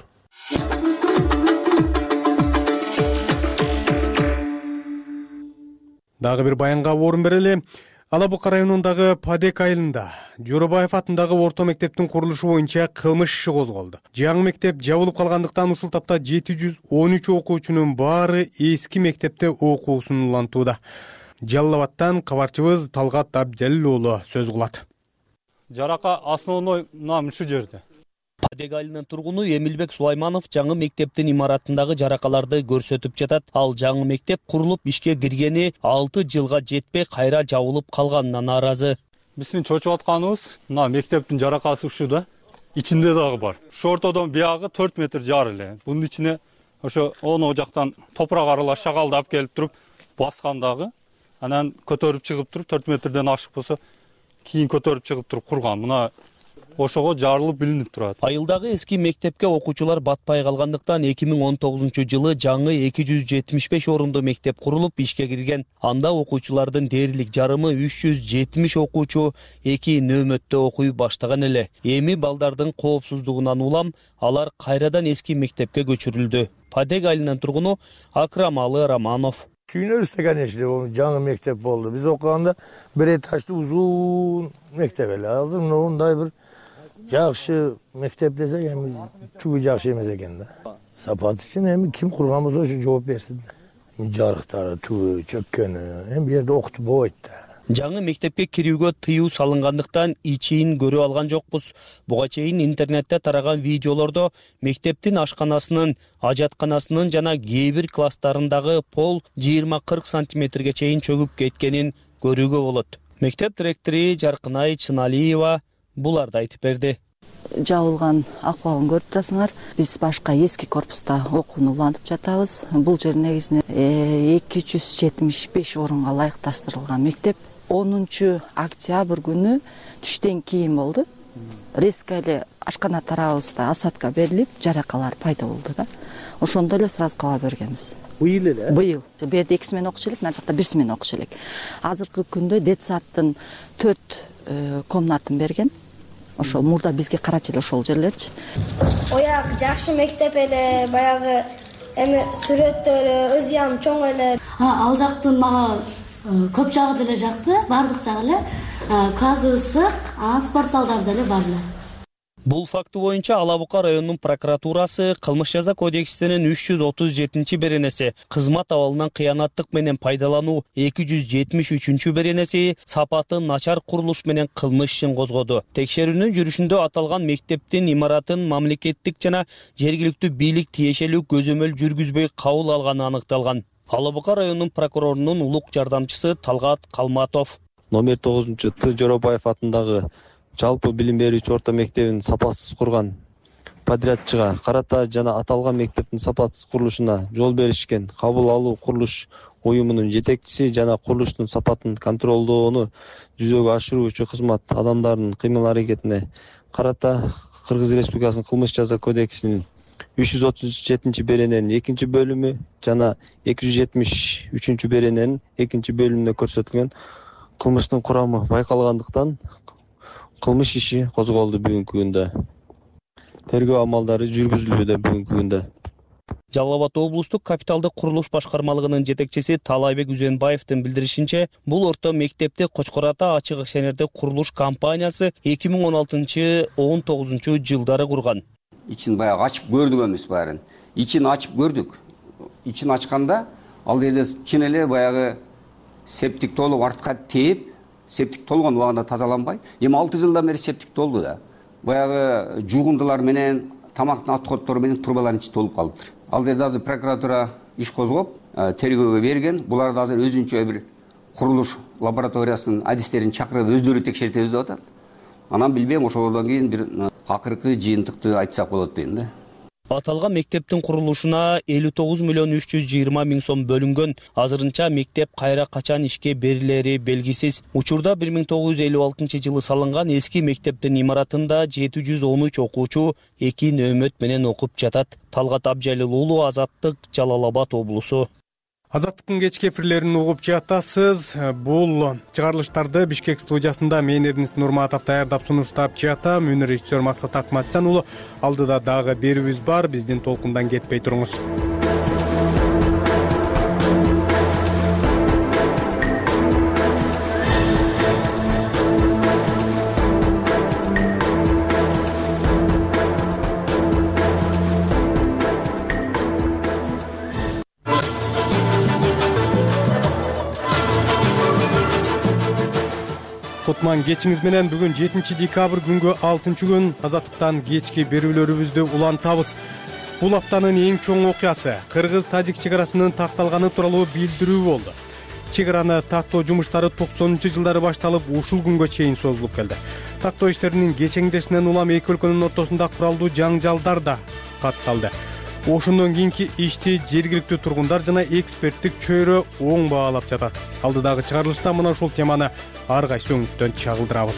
Дагы бир баянга орун берели. Ала Бука районундагы Падек айылында Жоробаев атындагы орто мектептин курулушу боюнча кылмыш иши козголду. Жаңы мектеп жабылып калгандыктан ушул тапта 713 окуучунун баары эски мектепте окуусун улантууда. Жалал Абадтан кабарчыбыз Талгат Абджалил уулу сөз кылат. Жарака основной нам ушу жерде. Падек айылынын тургуну Эмилбек Сулайманов жаңы мектептин имаратындагы жаракаларды көрсөтүп жатат. Ал жаңы мектеп курулуп ишке киргени 6 жылга жетпей кайра жабылып калганына нааразы. Биздин чочуп атканыбыз мына мектептин жаракасы ушу да, ичинде дагы бар. Ушу ортодон биягы 4 метр жар эле. Бунун ичине ошо оно жактан топурак аралаш шагалды алып келип туруп баскан дагы. Анан көтөрүп чыгып туруп 4 метрден ашык болсо кийин көтөрүп чыгып туруп курган. Мына ошого жарылып билинип турат. Айылдагы эски мектепке окуучулар батпай калгандыктан 2019-жылы жаңы 275 орунду мектеп курулуп ишке кирген. Анда окуучулардын дээрлик жарымы 370 окуучу 2 нөөмөттө окуй баштаган эле. Эми балдардын коопсуздугунан улам алар кайрадан эски мектепке көчүрүлдү. Падек айылынын тургуну Акрамалы Романов. Сүйүнөбүз да, конечно, жаңы мектеп болду. Биз окуганда бир этаждуу узун мектеп эле. Азыр мындай бир жакшы мектеп десек, эми түгү жакшы эмес экен да. Сапат үчүн эми ким курган болсо ошо жооп берсин да. Жарыктары түгү чөккөнү, эми бу жерде окутуп болбойт да. Жаңы мектепке кирүүгө тыюу салынгандыктан ичиин көрө алган жокпуз. Буга чейин интернетте тараган видеолордо мектептин ашканасынын, ажатканасынын жана кээ бир класстарындагы пол 20-40 сантиметрге чейин чөгүп кеткенин көрүүгө болот. Мектеп директору Жаркынай Чыналиева буларды айтып берди. Жабылган акыбалын көрүп турасыңар. Биз башка эски корпуста окууну улантып жатабыз. Бул жер негизинен 275 орунга ылайыкташтырылган мектеп. 10 октябрь күнү түштөн кийин болду. Резко эле ашкана тарабыбызда осадка берилип, жаракалар пайда болду да. Ошондо эле сразу кабар бергенбиз. Быйыл эле? Быйыл. Бу жерде 2 смена окуучу элек, мына жакта 1 смена окуучу элек. Азыркы күндө детсадтын 4 комнатын берген. Ошол мурда бизге карачы эле ошол жерлерчи. Ояк жакшы мектеп эле, баягы эми сүрөттөрү өзү ham чоң эле. Ал жактын мага көп жагы деле жакты, бардык жагы эле. Классы ысык, спорт залдары деле бар эле. Бул факты боюнча Ала Бука районунун прокуратурасы кылмыш жаза кодексинин 337 беренеси, кызмат абалынан кыянаттык менен пайдалануу 273 беренеси, сапаты начар курулуш менен кылмыш ишин козгоду. Текшерүүнүн жүрүшүндө аталган мектептин имаратын мамлекеттик жана жергиликтүү бийлик тиешелүү көзөмөл жүргүзбөй кабыл алганы аныкталган. Ала Бука районунун прокурорунун улук жардамчысы Талгат Калматов. Номер 9-Т Жоробаев атындагы жалпы билим берүүчү орто мектебин сапасыз курган подрядчыга карата жана аталган мектептин сапасыз курулушуна жол беришкен кабыл алуу курулуш уюмунун жетекчиси жана курулуштун сапатын контролдоону жүзөгө ашыруучу кызмат адамдарынын кыймыл-аракетине карата Кыргыз Республикасынын кылмыш жаза кодексинин 337 берененин 2-бөлүмү жана 273 берененин 2-бөлүмүндө көрсөтүлгөн кылмыштын курамы байкалгандыктан кылмыш иши козголду бүгүнкү күндө. Тергөө амалдары жүргүзүлүүдө бүгүнкү күндө. Жалал Абад облустук капиталдык курулуш башкармалыгынын жетекчиси Талайбек Үзөнбаевдин билдиришинче, бул орто мектепти Кочкор Ата ачык акционердик курулуш компаниясы 2016-19 жылдары курган. Ичин баягы ачып көрдүк эмес баарын. Ичин ачып көрдүк. Ичин ачканда ал жерде чын эле баягы септик толуп артка тээп, септик толгон убагында тазаланбай, эми 6 жылдан бери септик толду да. Баягы жугундулар менен, тамактын отходдору менен трубалардын ичи толуп калыптыр. Ал жерде азыр прокуратура иш козгоп, тергөөгө берген. Буларды азыр өзүнчө бир курулуш лабораториясынын адистерин чакырып өздөрү текшертебиз деп атат. Анан билбейм, ошолордон кийин бир акыркы жыйынтыкты айтсак болот дейм да. Аталган мектептин курулушуна 59 миллион 320 миң сом бөлүнгөн. Азырынча мектеп кайра качан ишке берилери белгисиз. Учурда 1956-жылы салынган эски мектептин имаратында 713 окуучу 2 нөөмөт менен окуп жатат. Талгат Абджалил уулу, Азаттык, Жалал Абад облусу. Азаттыктын кечки эфирлерин угуп жатасыз. Бул чыгарылыштарды Бишкек студиясында мен Эрнест Нурматов даярдап сунуштап жатам. Өнөр режиссер Максат Акматжан уулу. Алдыда дагы берүүбүз бар. Биздин толкундан кетпей туруңуз. Кутман кечиңиз менен бүгүн 7 декабрь күнгө 6 күн Азаттыктан кечки берүүлөрүбүздү улантабыз. Бул аптанын эң чоң окуясы Кыргыз-Тажик чек арасынын такталганы тууралуу билдирүү болду. Чек араны тактоо жумуштары 90-жылдары башталып, ушул күнгө чейин созулуп келди. Тактоо иштеринин кечеңдешинен улам эки өлкөнүн ортосунда куралдуу жаңжалдар да катталды. Ошондон кийинки ишти жергиликтүү тургундар жана эксперттик чөйрө оң баалап жатат. Алдыдагы чыгарылышта мына ушул теманы ар кайсы өңүттөн чагылдырабыз.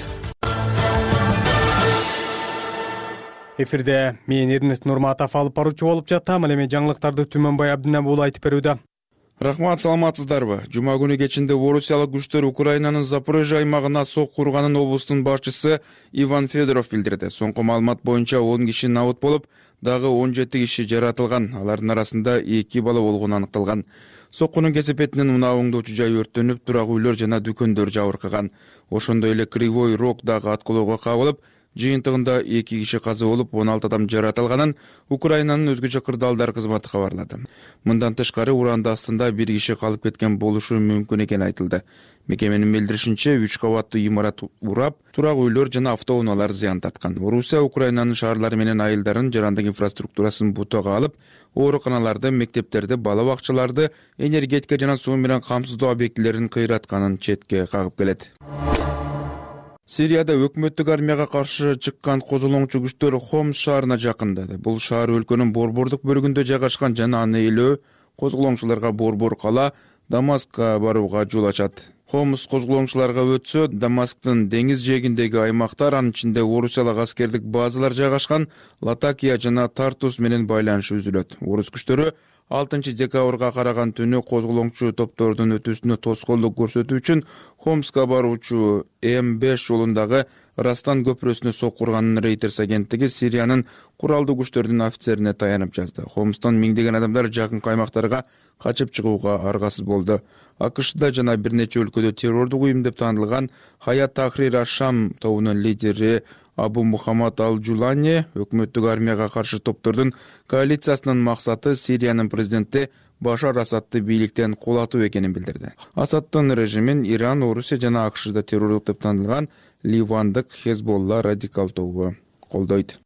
Эфирде мен Эрнест Нурматов алып баруучу болуп жатам. Ал эми жаңылыктарды Түмөнбай Абдинабы уулу айтып берүүдө. Рахмат, саламатсыздарбы? Жума күнү кечинде орусиялык күчтөр Украинанын Запорожье аймагына сок курганын облустун башчысы Иван Федоров билдирди. Соңку маалымат боюнча 10 киши набыт болуп, дагы 17 киши жаратылган. Алардын арасында 2 бала болгону аныкталган. Соккунун кесепетинен унаа оңдоочу жай өрттөнүп, турак үйлөр жана дүкөндөр жабыркаган. Ошондой эле Кривой Рог дагы аткылоого кабылып, жыйынтыгында 2 киши каза болуп, 16 адам жаратылганын Украинанын өзгөчө кырдаалдар кызматы кабарлады. Мындан тышкары уранда астында 1 киши калып кеткен болушу мүмкүн экени айтылды. Мекеменин билдиришинче 3 кабаттуу имарат урап, турак үйлөр жана автоунаалар зыян тарткан. Орусия Украинанын шаарлары менен айылдарын, жарандык инфраструктурасын бутага алып, ооруканаларды, мектептерди, бала бакчаларды, энергетика жана суу менен камсыздоо объектилерин кыйратканын четке кагып келет. Сирияда өкмөттүк армияга каршы чыккан козулоңчу күчтөр Хомс шаарына жакындады. Бул шаар өлкөнүн борбордук бөлүгүндө жайгашкан жана аны ээлөө козголоңчуларга борбор кала Дамаскка барууга жол ачат. Хомс козголоңчуларга өтсө, Дамасктын деңиз жээгиндеги аймактар, анын ичинде орусиялык аскердик базалар жайгашкан Латакия жана Тартус менен байланышы үзүлөт. Орус күчтөрү 6 декабрга караган түнү козголоңчу топтордун өтүүсүнө тоскоолдук көрсөтүү үчүн Хомска баруучу М5 жолундагы Растан көпүрөсүнө сок курганын Reuters агенттиги Сириянын куралдуу күчтөрүнүн офицерине таянып жазды. Хомстон миңдеген адамдар жакын аймактарга качып чыгууга аргасыз болду. АКШда жана бир нече өлкөдө террордук уюм деп таанылган Хаят Тахрир аш-Шам тобунун лидери Абу Мухаммад Ал-Жулани өкмөттүк армияга каршы топтордун коалициясынын максаты Сириянын президенти Башар Асадты бийликтен кулатуу экенин билдирди. Асадтын режимин Иран, Орусия жана АКШда террордук деп таанылган Ливандык Хезболла радикал тобу колдойт.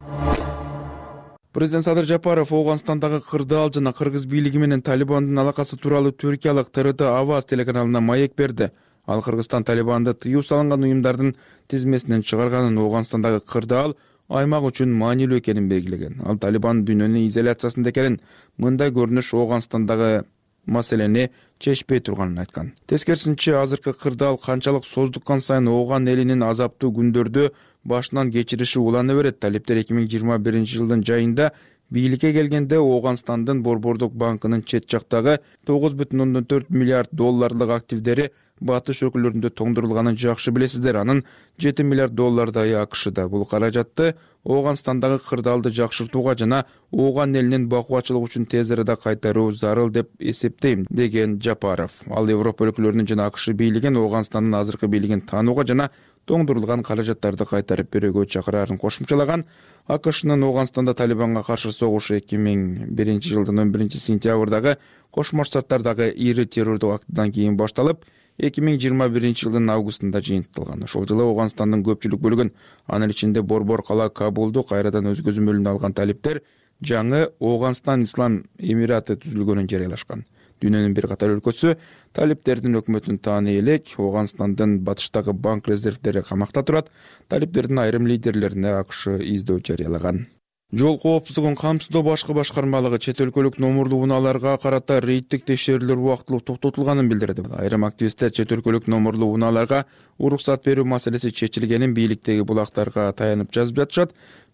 Президент Садыр Жапаров Оғанстандагы кырдаал жана кыргыз бийлиги менен Талибандын алакасы тууралуу түркиялык ТРТ Аваз телеканалына маек берди. Ал Кыргызстан Талибанды тыюу салынган уюмдардын тизмесинен чыгарганын, Оғанстандагы кырдаал аймак үчүн маанилүү экенин белгилеген. Ал Талибан дүйнөнүн изоляциясында экенин, мындай көрүнүш Оғанстандагы маселени чечпей турганын айткан. Тескерисинче, азыркы кырдаал канчалык создуккан сайын Оған элинин азаптуу күндөрдү башынан кечириши улана берет. Талиптер 2021 жылдын жайында бийликке келгенде Оғанстандын Борбордук банкынын чет жактагы 9,4 миллиард долларлык активдери батыш өлкөлөрүндө тоңдурулганын жакшы билесиздер. Анын 7 миллиард доллардай АКШда. Бул каражатты Оғанстандагы кырдаалды жакшыртууга жана Оған элинин бакубатчылык үчүн тез арада кайтаруу зарыл деп эсептейм, деген Жапаров. Ал Европа өлкөлөрүнүн жана АКШ бийлигин Оғанстандын азыркы бийлигин таанууга жана тоңдурулган каражаттарды кайтарып берүүгө чакырарын кошумчалаган. АКШнын Оғанстанда Талибанга каршы согушу 2001 жылдын 11 сентябрдагы Кошмо Штаттардагы ири террордук актыдан кийин башталып, 2021 жылдын августунда жыйынтылган. Ошол жылы Оғанстандын көпчүлүк бөлүгүн, анын ичинде борбор кала Кабулду кайрадан өз көзөмөлүнө алган талиптер жаңы Оғанстан Ислам Эмираты түзүлгөнүн жарыялашкан. Дүйнөнүн бир катар өлкөсү талиптердин өкмөтүн тааны элек. Оғанстандын батыштагы банк резервдери камакта турат. Талиптердин айрым лидерлерине АКШ издөө жарыялаган. Жол коопсуздугун камсыздоо башкы башкармалыгы чет өлкөлүк номурлуу унааларга карата рейдтик текшерүүлөр убактылуу токтотулганын билдирди. Айрым активисттер чет өлкөлүк номурлуу унааларга уруксат берүү маселеси чечилгенин бийликтеги булактарга таянып жазып жатышат.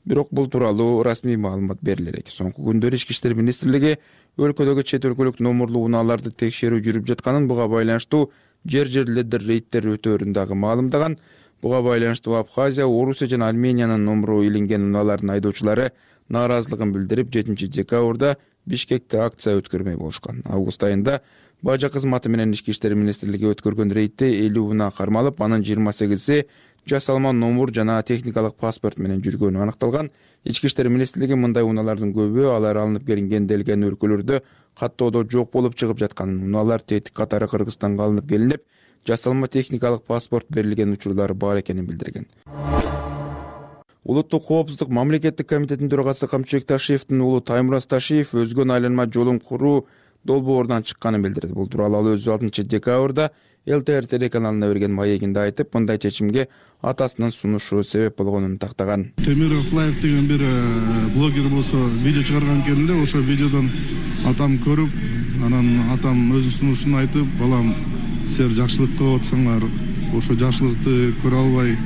бирок бул тууралуу расмий маалымат бериле элек. Соңку күндөрү Ички иштер министрлиги өлкөдөгү чет өлкөлүк номурлуу унааларды текшерүү жүрүп жатканын, буга байланыштуу жер-жерлерде рейдтер өтөөрүн дагы маалымдаган. Буга байланыштуу Абхазия, Орусия жана Армениянын номуру илинген унаалардын айдоочулары нааразылыгын билдирип, 7 декабрда Бишкекте акция өткөрмөй болушкан. Август айында Бажа кызматы менен Ички иштер министрлиги өткөргөн рейдте 50 унаа кармалып, анын 28-си жасалма номур жана техникалык паспорт менен жүргөнү аныкталган. Ички иштер министрлиги мындай унаалардын көбү алар алынып келинген өлкөлөрдө каттоодо жок болуп чыгып жатканын, унаалар тетик катары Кыргызстанга алынып келинип, жасалма техникалык паспорт берилген учурлар бар экенин билдирген. Улуттук коопсуздук мамлекеттик комитетинин төрагасы Камчыбек Ташиевдин уулу Таймураз Ташиев өзгөн айланма жолун куруу долбоорунан чыкканын билдирди. Бул тууралуу ал өзү 6 декабрда ЛТР телеканалына берген маегинде айтып, мындай чечимге атасынын сунушу себеп болгонун тактаган. Темиров Лайф деген бир блогер болсо видео чыгарган кезинде ошо видеодон атам көрүп, анан атам өзүнүн сунушун айтып, балам силер жакшылык кылып атсаңар, ошо жакшылыкты көрө албай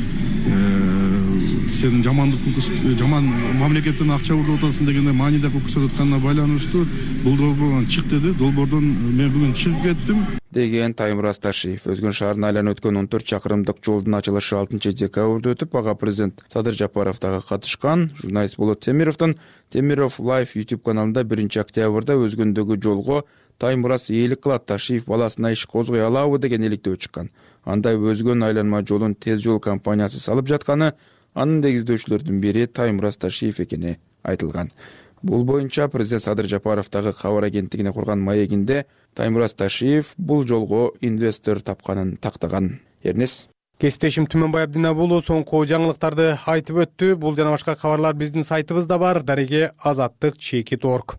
сен жаман мамлекеттен акча урдуп атасың дегенде мааниде көрсөтүп атканына байланыштуу бул долбоордон чык деди. Долбоордон мен бүгүн чыгып кеттим деген Таймураз Ташиев. Өзгөн шаарына айланып өткөн 14 чакырымдык жолдун ачылышы 6 декабрда өтүп, ага президент Садыр Жапаров дагы катышкан. Журналист Болот Темировдун Темиров Лайф YouTube каналында 1 октябрда өзгөндөгү жолго Таймураз ээлик кылат, Ташиев баласына иш козгой алабы деген иликтөө чыккан. Андай өзгөн айланма жолун Тез жол компаниясы салып жатканы, анын негиздөөчүлөрдүн бири Таймураз Ташиев экени айтылган. Бул боюнча президент Садыр Жапаров дагы кабар агенттигине курган маегинде Таймураз Ташиев бул жолго инвестор тапканын тактаган. Эрнес Кесиптешим Түмөнбай Абдинабулу соңку жаңылыктарды айтып өттү. Бул жана башка кабарлар биздин сайтыбызда бар. Дареге azattik.org.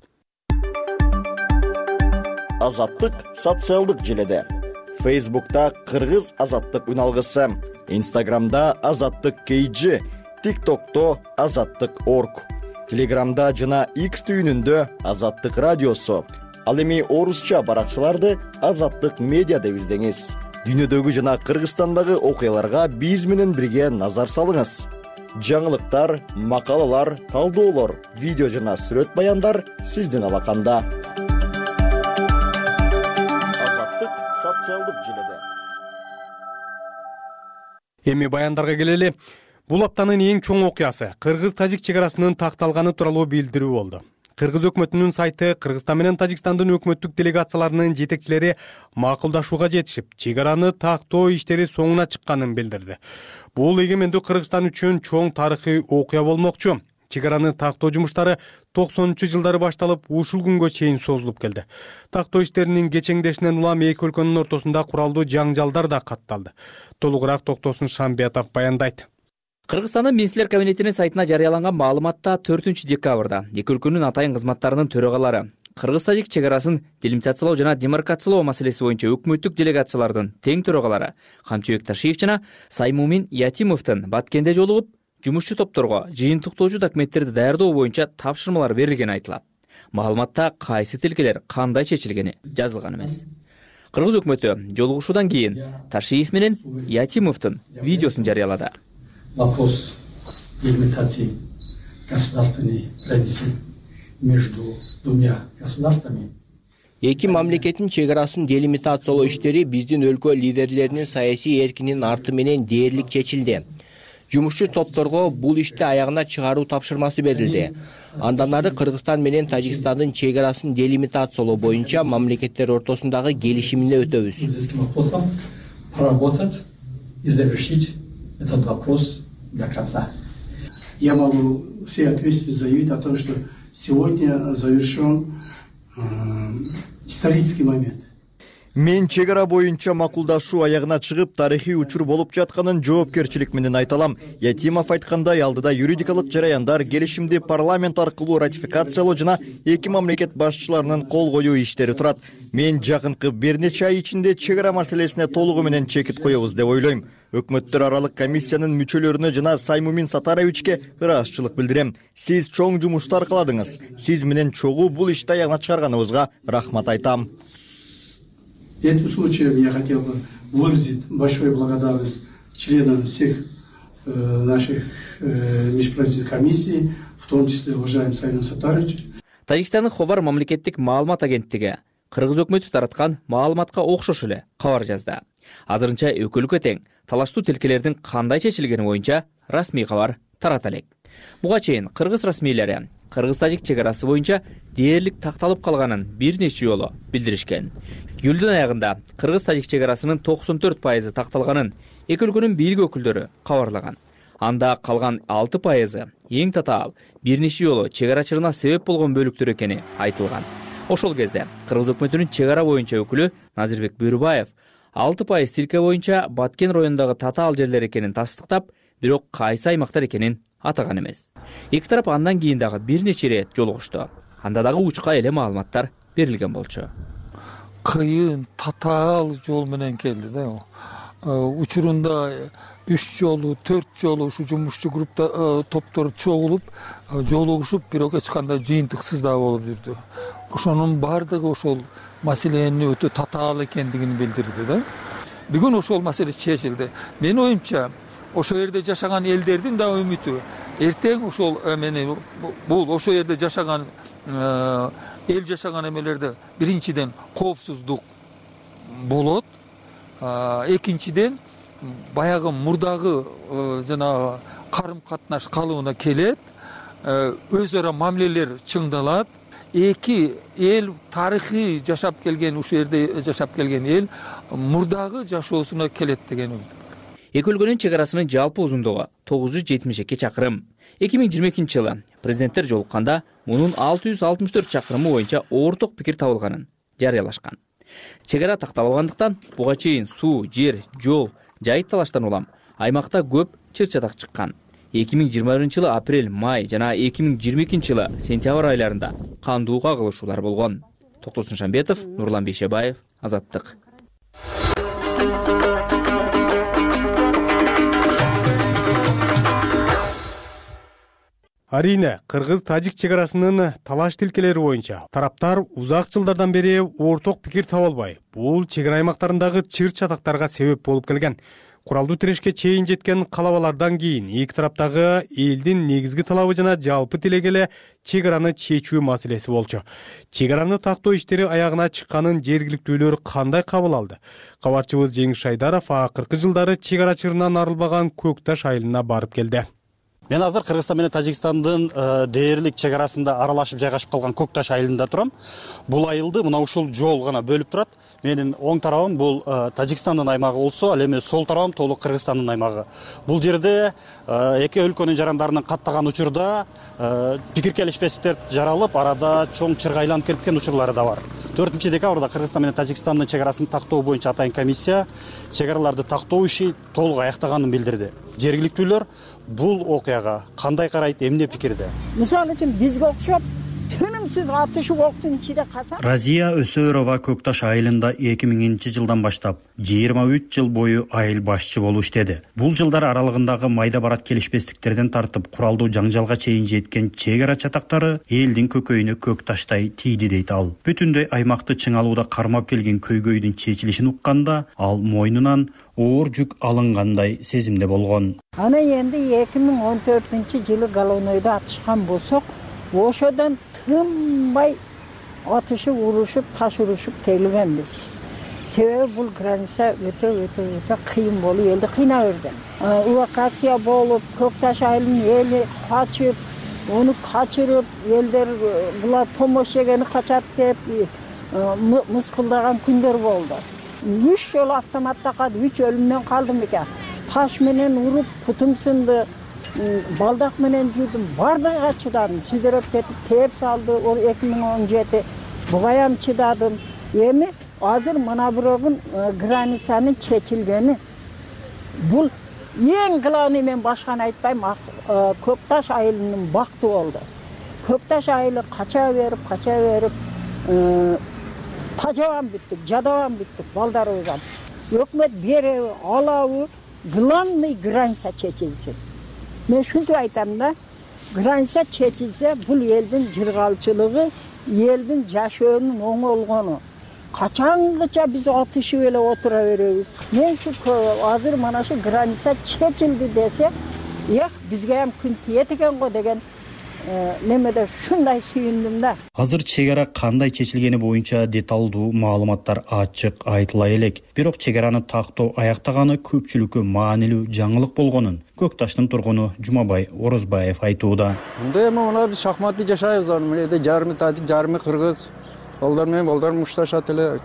Азаттык социалдык желеде. Facebook'ta Кыргыз Азаттык үналгысы, Instagram'da Азаттык KG, TikTok'ta Азаттык.org, Telegram'da жана X түйүнүндө Азаттык радиосу. Ал эми орусча баракчаларды Азаттык медиа деп издеңиз. Дүйнөдөгү жана Кыргызстандагы окуяларга биз менен бирге назар салыңыз. Жаңылыктар, макалалар, талдоолор, видео жана сүрөт баяндар сиздин алаканда. Азаттык социалдык желеде. Эми баяндарга келели. Бул аптанын эң чоң окуясы Кыргыз-Тажик чек арасынын такталганы тууралуу билдирүү болду. Кыргыз өкмөтүнүн сайты Кыргызстан менен Тажикстандын өкмөттүк делегацияларынын жетекчилери макулдашууга жетишип, чек араны тактоо иштери соңуна чыкканын билдирди. Бул эгемендүү Кыргызстан үчүн чоң тарыхый окуя болмокчу. Чек араны тактоо жумуштары 90-жылдары башталып, ушул күнгө чейин созулуп келди. Тактоо иштеринин кечеңдешинен улам эки өлкөнүн ортосунда куралдуу жаңжалдар да катталды. Толугураак Токтосун Шамбиятов баяндайт. Кыргызстандын Министрлер кабинетинин сайтына жарыяланган маалыматта 4 декабрда эки өлкөнүн атайын кызматтарынын төрагалары Кыргыз-Тажик чек арасын делимитациялоо жана демаркациялоо маселеси боюнча өкмөттүк делегациялардын тең төрагалары Камчыбек Ташиев жана Саймумин Ятимовдун Баткенде жолугуп, жумушчу топторго жыйынтыктоочу документтерди даярдоо боюнча тапшырмалар берилгени айтылат. Маалыматта кайсы тилкелер кандай чечилгени жазылган эмес. Кыргыз өкмөтү жолугушуудан кийин Ташиев менен Ятимовдун видеосун жарыялады. Вопрос делимитации государственной границы между двумя государствами. Эки мамлекеттин чек арасын делимитациялоо иштери биздин өлкө лидерлеринин саясий эркинин арты менен дээрлик чечилди. Жумушчу топторго бул ишти аягына чыгаруу тапшырмасы берилди. Андан ары Кыргызстан менен Тажикстандын чек арасын делимитациялоо боюнча мамлекеттер ортосундагы келишимине өтөбүз. Проработать и завершить этот вопрос до конца. Я могу всей ответственностью заявить о том, что сегодня завершен исторический момент. Мен чек ара боюнча макулдашуу аягына чыгып, тарыхый учур болуп жатканын жоопкерчилик менен айталам. Ятимов айткандай, алдыда юридикалык жараяндар, келишимди парламент аркылуу ратификациялоо жана эки мамлекет башчыларынын кол коюу иштери турат. Мен жакынкы бир нече ай ичинде чек ара маселесине толугу менен чекит коебуз деп ойлойм. Өкмөттөр аралык комиссиянын мүчөлөрүнө жана Саймумин Сатаровичке ыраазычылык билдирем. Сиз чоң жумуштар кыладыңыз. Сиз менен чогуу бул ишти аягына чыгарганыбызга рахмат айтам. Этим случаем я хотел бы выразить большую благодарность членам всех наших межправительственных комиссий, в том числе уважаемый Сайлым Сатарович. Тажикстандын Ховар мамлекеттик маалымат агенттиги Кыргыз өкмөтү тараткан маалыматка окшош эле кабар жазды. Азырынча өкүлүккө тең талаштуу тилкелердин кандай чечилгени боюнча расмий кабар тарата элек. Буга чейин кыргыз расмийлери кыргыз-тажик чек арасы боюнча дээрлик такталып калганын бир нече жолу билдиришкен. Июлдун аягында кыргыз-тажик чек арасынын 94% такталганын эки өлкөнүн бийлик өкүлдөрү кабарлаган. Анда калган 6% эң татаал бир нече жолу чек ара чырына себеп болгон бөлүктөр экени айтылган. Ошол кезде кыргыз өкмөтүнүн чек ара боюнча өкүлү Назирбек Бүйрүбаев 6% тилке боюнча Баткен районундагы татаал жерлер экенин тастыктап, бирок кайсы аймактар экенин атаган эмес. Эки тарап андан кийин дагы бир нече ирет жолугушту. Анда дагы учка эле маалыматтар берилген болчу. Кыйын татаал жол менен келди да. Учурунда 3 жолу, 4 жолу ушу жумушчу группа топтор чогулуп, жолугушуп, бирок эч кандай жыйынтыксыз да болуп жүрдү. Ошонун бардыгы ошол маселенин өтө татаал экендигин билдирди да. Бүгүн ошол маселе чечилди. Менин оюмча, ошол жерде жашаган элдердин да үмүтү эртең ошол бул ошол жерде жашаган эл жашаган эмелерде биринчиден коопсуздук болот, экинчиден баягы мурдагы жанагы карым катнаш калыбына келет, өз ара мамилелер чыңдалат. Эки эл тарыхый жашап келген, ушул жерде жашап келген эл мурдагы жашоосуна келет деген үмүт. Эки өлкөнүн чек арасынын жалпы узундугу 972 чакырым. 2022 жылы президенттер жолукканда мунун 664 чакырымы боюнча орток пикир табылганын жарыялашкан. Чек ара такталбагандыктан буга чейин суу, жер, жол, жайыт талаштан улам аймакта көп чыр-чатак чыккан. 2021 жылы апрель, май жана 2022 жылы сентябрь айларында кандуу кагылышуулар болгон. Токтосун Шамбетов, Нурлан Бейшебаев, Азаттык. Арине, кыргыз-тажик чек арасынын талаш тилкелери боюнча тараптар узак жылдардан бери орток пикир таба албай, бул чек ара аймактарындагы чыр-чатактарга себеп болуп келген. Куралдуу тирешке чейин жеткен калабалардан кийин эки тараптагы элдин негизги талабы жана жалпы тилеги эле чек араны чечүү маселеси болчу. Чек араны тактоо иштери аягына чыкканын жергиликтүүлөр кандай кабыл алды? Кабарчыбыз Жеңиш Шайдаров акыркы жылдары чек ара чырынан арылбаган Көк Таш айылына барып келди. Мен азыр Кыргызстан менен Тажикстандын дээрлик чек арасында аралашып жайгашып калган Көк Таш айылында турам. Бул айылды мына ушул жол гана бөлүп турат. Менин оң тарабым бул Тажикстандын аймагы болсо, ал эми сол тарабым толук Кыргызстандын аймагы. Бул жерде эки өлкөнүн жарандарынын каттаган учурда пикир келишпестиктер жаралып, арада чоң чырга айланып кеткен учурлары да бар. 4 декабрда Кыргызстан менен Тажикстандын чек арасын тактоо боюнча атайын комиссия чек араларды тактоо иши толук аяктаганын билдирди. Жергиликтүүлөр бул окуяга кандай карайт, эмне пикирде? Мисалы үчүн бизге окшоп тынымсыз атышып октун ичинде калса. Разия Өсөрова Көк Таш айылында 2000 жылдан баштап 23 жыл бою айыл башчы болуп иштеди. Бул жылдар аралыгындагы майда барат келишпестиктерден тартып куралдуу жаңжалга чейин жеткен чек ара чатактары элдин көкөйүнө көк таштай тийди дейт ал. Бүтүндөй аймакты чыңалууда кармап келген көйгөйдүн чечилишин укканда ал мойнунан оор жүк алынгандай сезимде болгон. Ана энди 2014 жылы Голонойдо атышкан болсок, ошодон тынбай атышып, урушуп, таш урушуп келгенбиз. Себеби бул граница өтө кыйын болуп, элди кыйнап жүргөн. Эвакуация болуп, Көк Таш айылынын эли качып, onu kaçırıp, elder bular pomoş yegeni kaçat deyip mıskıldagan күндөр болду. 3 жол автоматта калды, 3 ölümden kaldım eкен. Taş menen urup, putum sındı, baldak menen жүрдүм, бардыгына чыдадым. Сүйлөрөп кетип, тээп салды, ол 2017. Бугайам чыдадым. Эми азыр мына бирөөгүн границанын чечилгени. Бул эң кылааны мен башканы айтпайм, Көк Таш айылынын бакты болду. Көк Таш айылы кача берип, тажабан бүттүк, жадабан бүттүк, балдарыбыздан. Өкмөт береби, алабы, главный граница чечилсин. Мен ушинтип айтам да, граница чечилсе, бул элдин жыргалчылыгы, элдин жашоонун оңолгону. Качангыча биз атышып эле отура беребиз. Мен азыр мана шу граница чечилди десе, бизге ham күн тиет экен го деген немеде шундай сүйүндүм да. Азыр чегара кандай чечилгени боюнча деталдуу маалыматтар ачык айтыла элек. Бирок чегараны тактоо аяктаганы көпчүлүккө маанилүү жаңылык болгонун Көкташтын тургуну Жумабай Орозбаев айтууда. Мына биз шахматты жашайбыз, мындай жарымы тажик, жарымы кыргыз. Балдар менен балдар мушташат эле.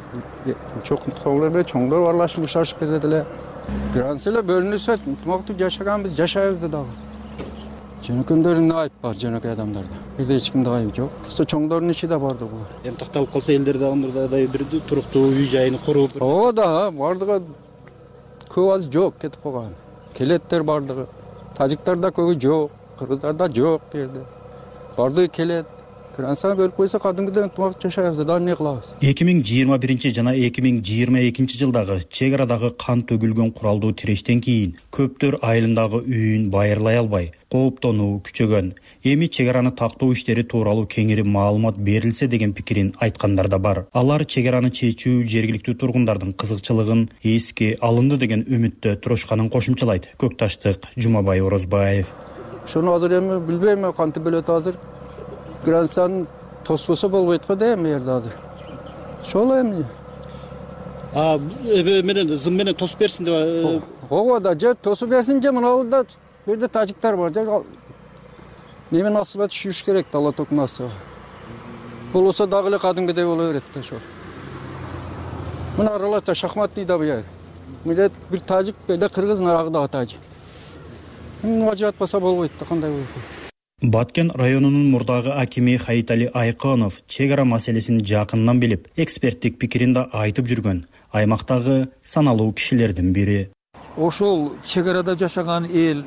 Чоңдор барлашып мушташып кетет эле. Гранс эле бөлүнүшөт, ынтымактуу жашаганбыз, жашайбыз дагы. Жөнөкөндөрүн айып бар, жөнөкөй адамдарда. Бирде эч кимде айып жок. Чоңдордун ичинде барды булар. Эми такталып калса элдер дагы бир туруктуу үй жайын куруп. Да, бардыгы көп аз жок кетип калган. Келеттер бардыгы. Тажиктарда көбү жок, кыргыздарда жок берди. Бардыгы келет. Гранса бөлүп койсо кадимгидей ынтымактуу жашайбыз, да эмне кылабыз? 2021 жана 2022 жылдагы чегарадагы кан төгүлгөн куралдуу тирештен кийин көптөр айылындагы үйүн байырлай албай, кооптонуу күчөгөн. Эми чегараны тактоо иштери тууралуу кеңири маалымат берилсе деген пикирин айткандар да бар. Алар чегараны чечүү жергиликтүү тургундардын кызыкчылыгын эске алынды деген үмүттө турушканын кошумчалайт Көкташтык Жумабай Орозбаев. Шуну азыр эми билбейм, кантип билет азыр. Грансан тоспосо болбойт го дейм жерде азыр. Ошол эми. Менен зым менен тосуп берсин деп. Ого да, же тосуп берсин, же мына да бу жерде тажиктар бар. Немен асыла түшүш керек, дала токун асыга. Болсо дагы эле кадимгидей боло берет да ошол. Мына аралашта шахматный да бу жер. Милет бир тажик, бирде кыргыз, нарагы дагы тажик. Эми ажыратпаса болбойт да, кандай болот? Баткен районунун мурдагы акими Хаитали Айконов чегара маселесин жакындан билип, эксперттик пикирин да айтып жүргөн аймактагы саналуу кишилердин бири. Ошол чегарада жашаган эл,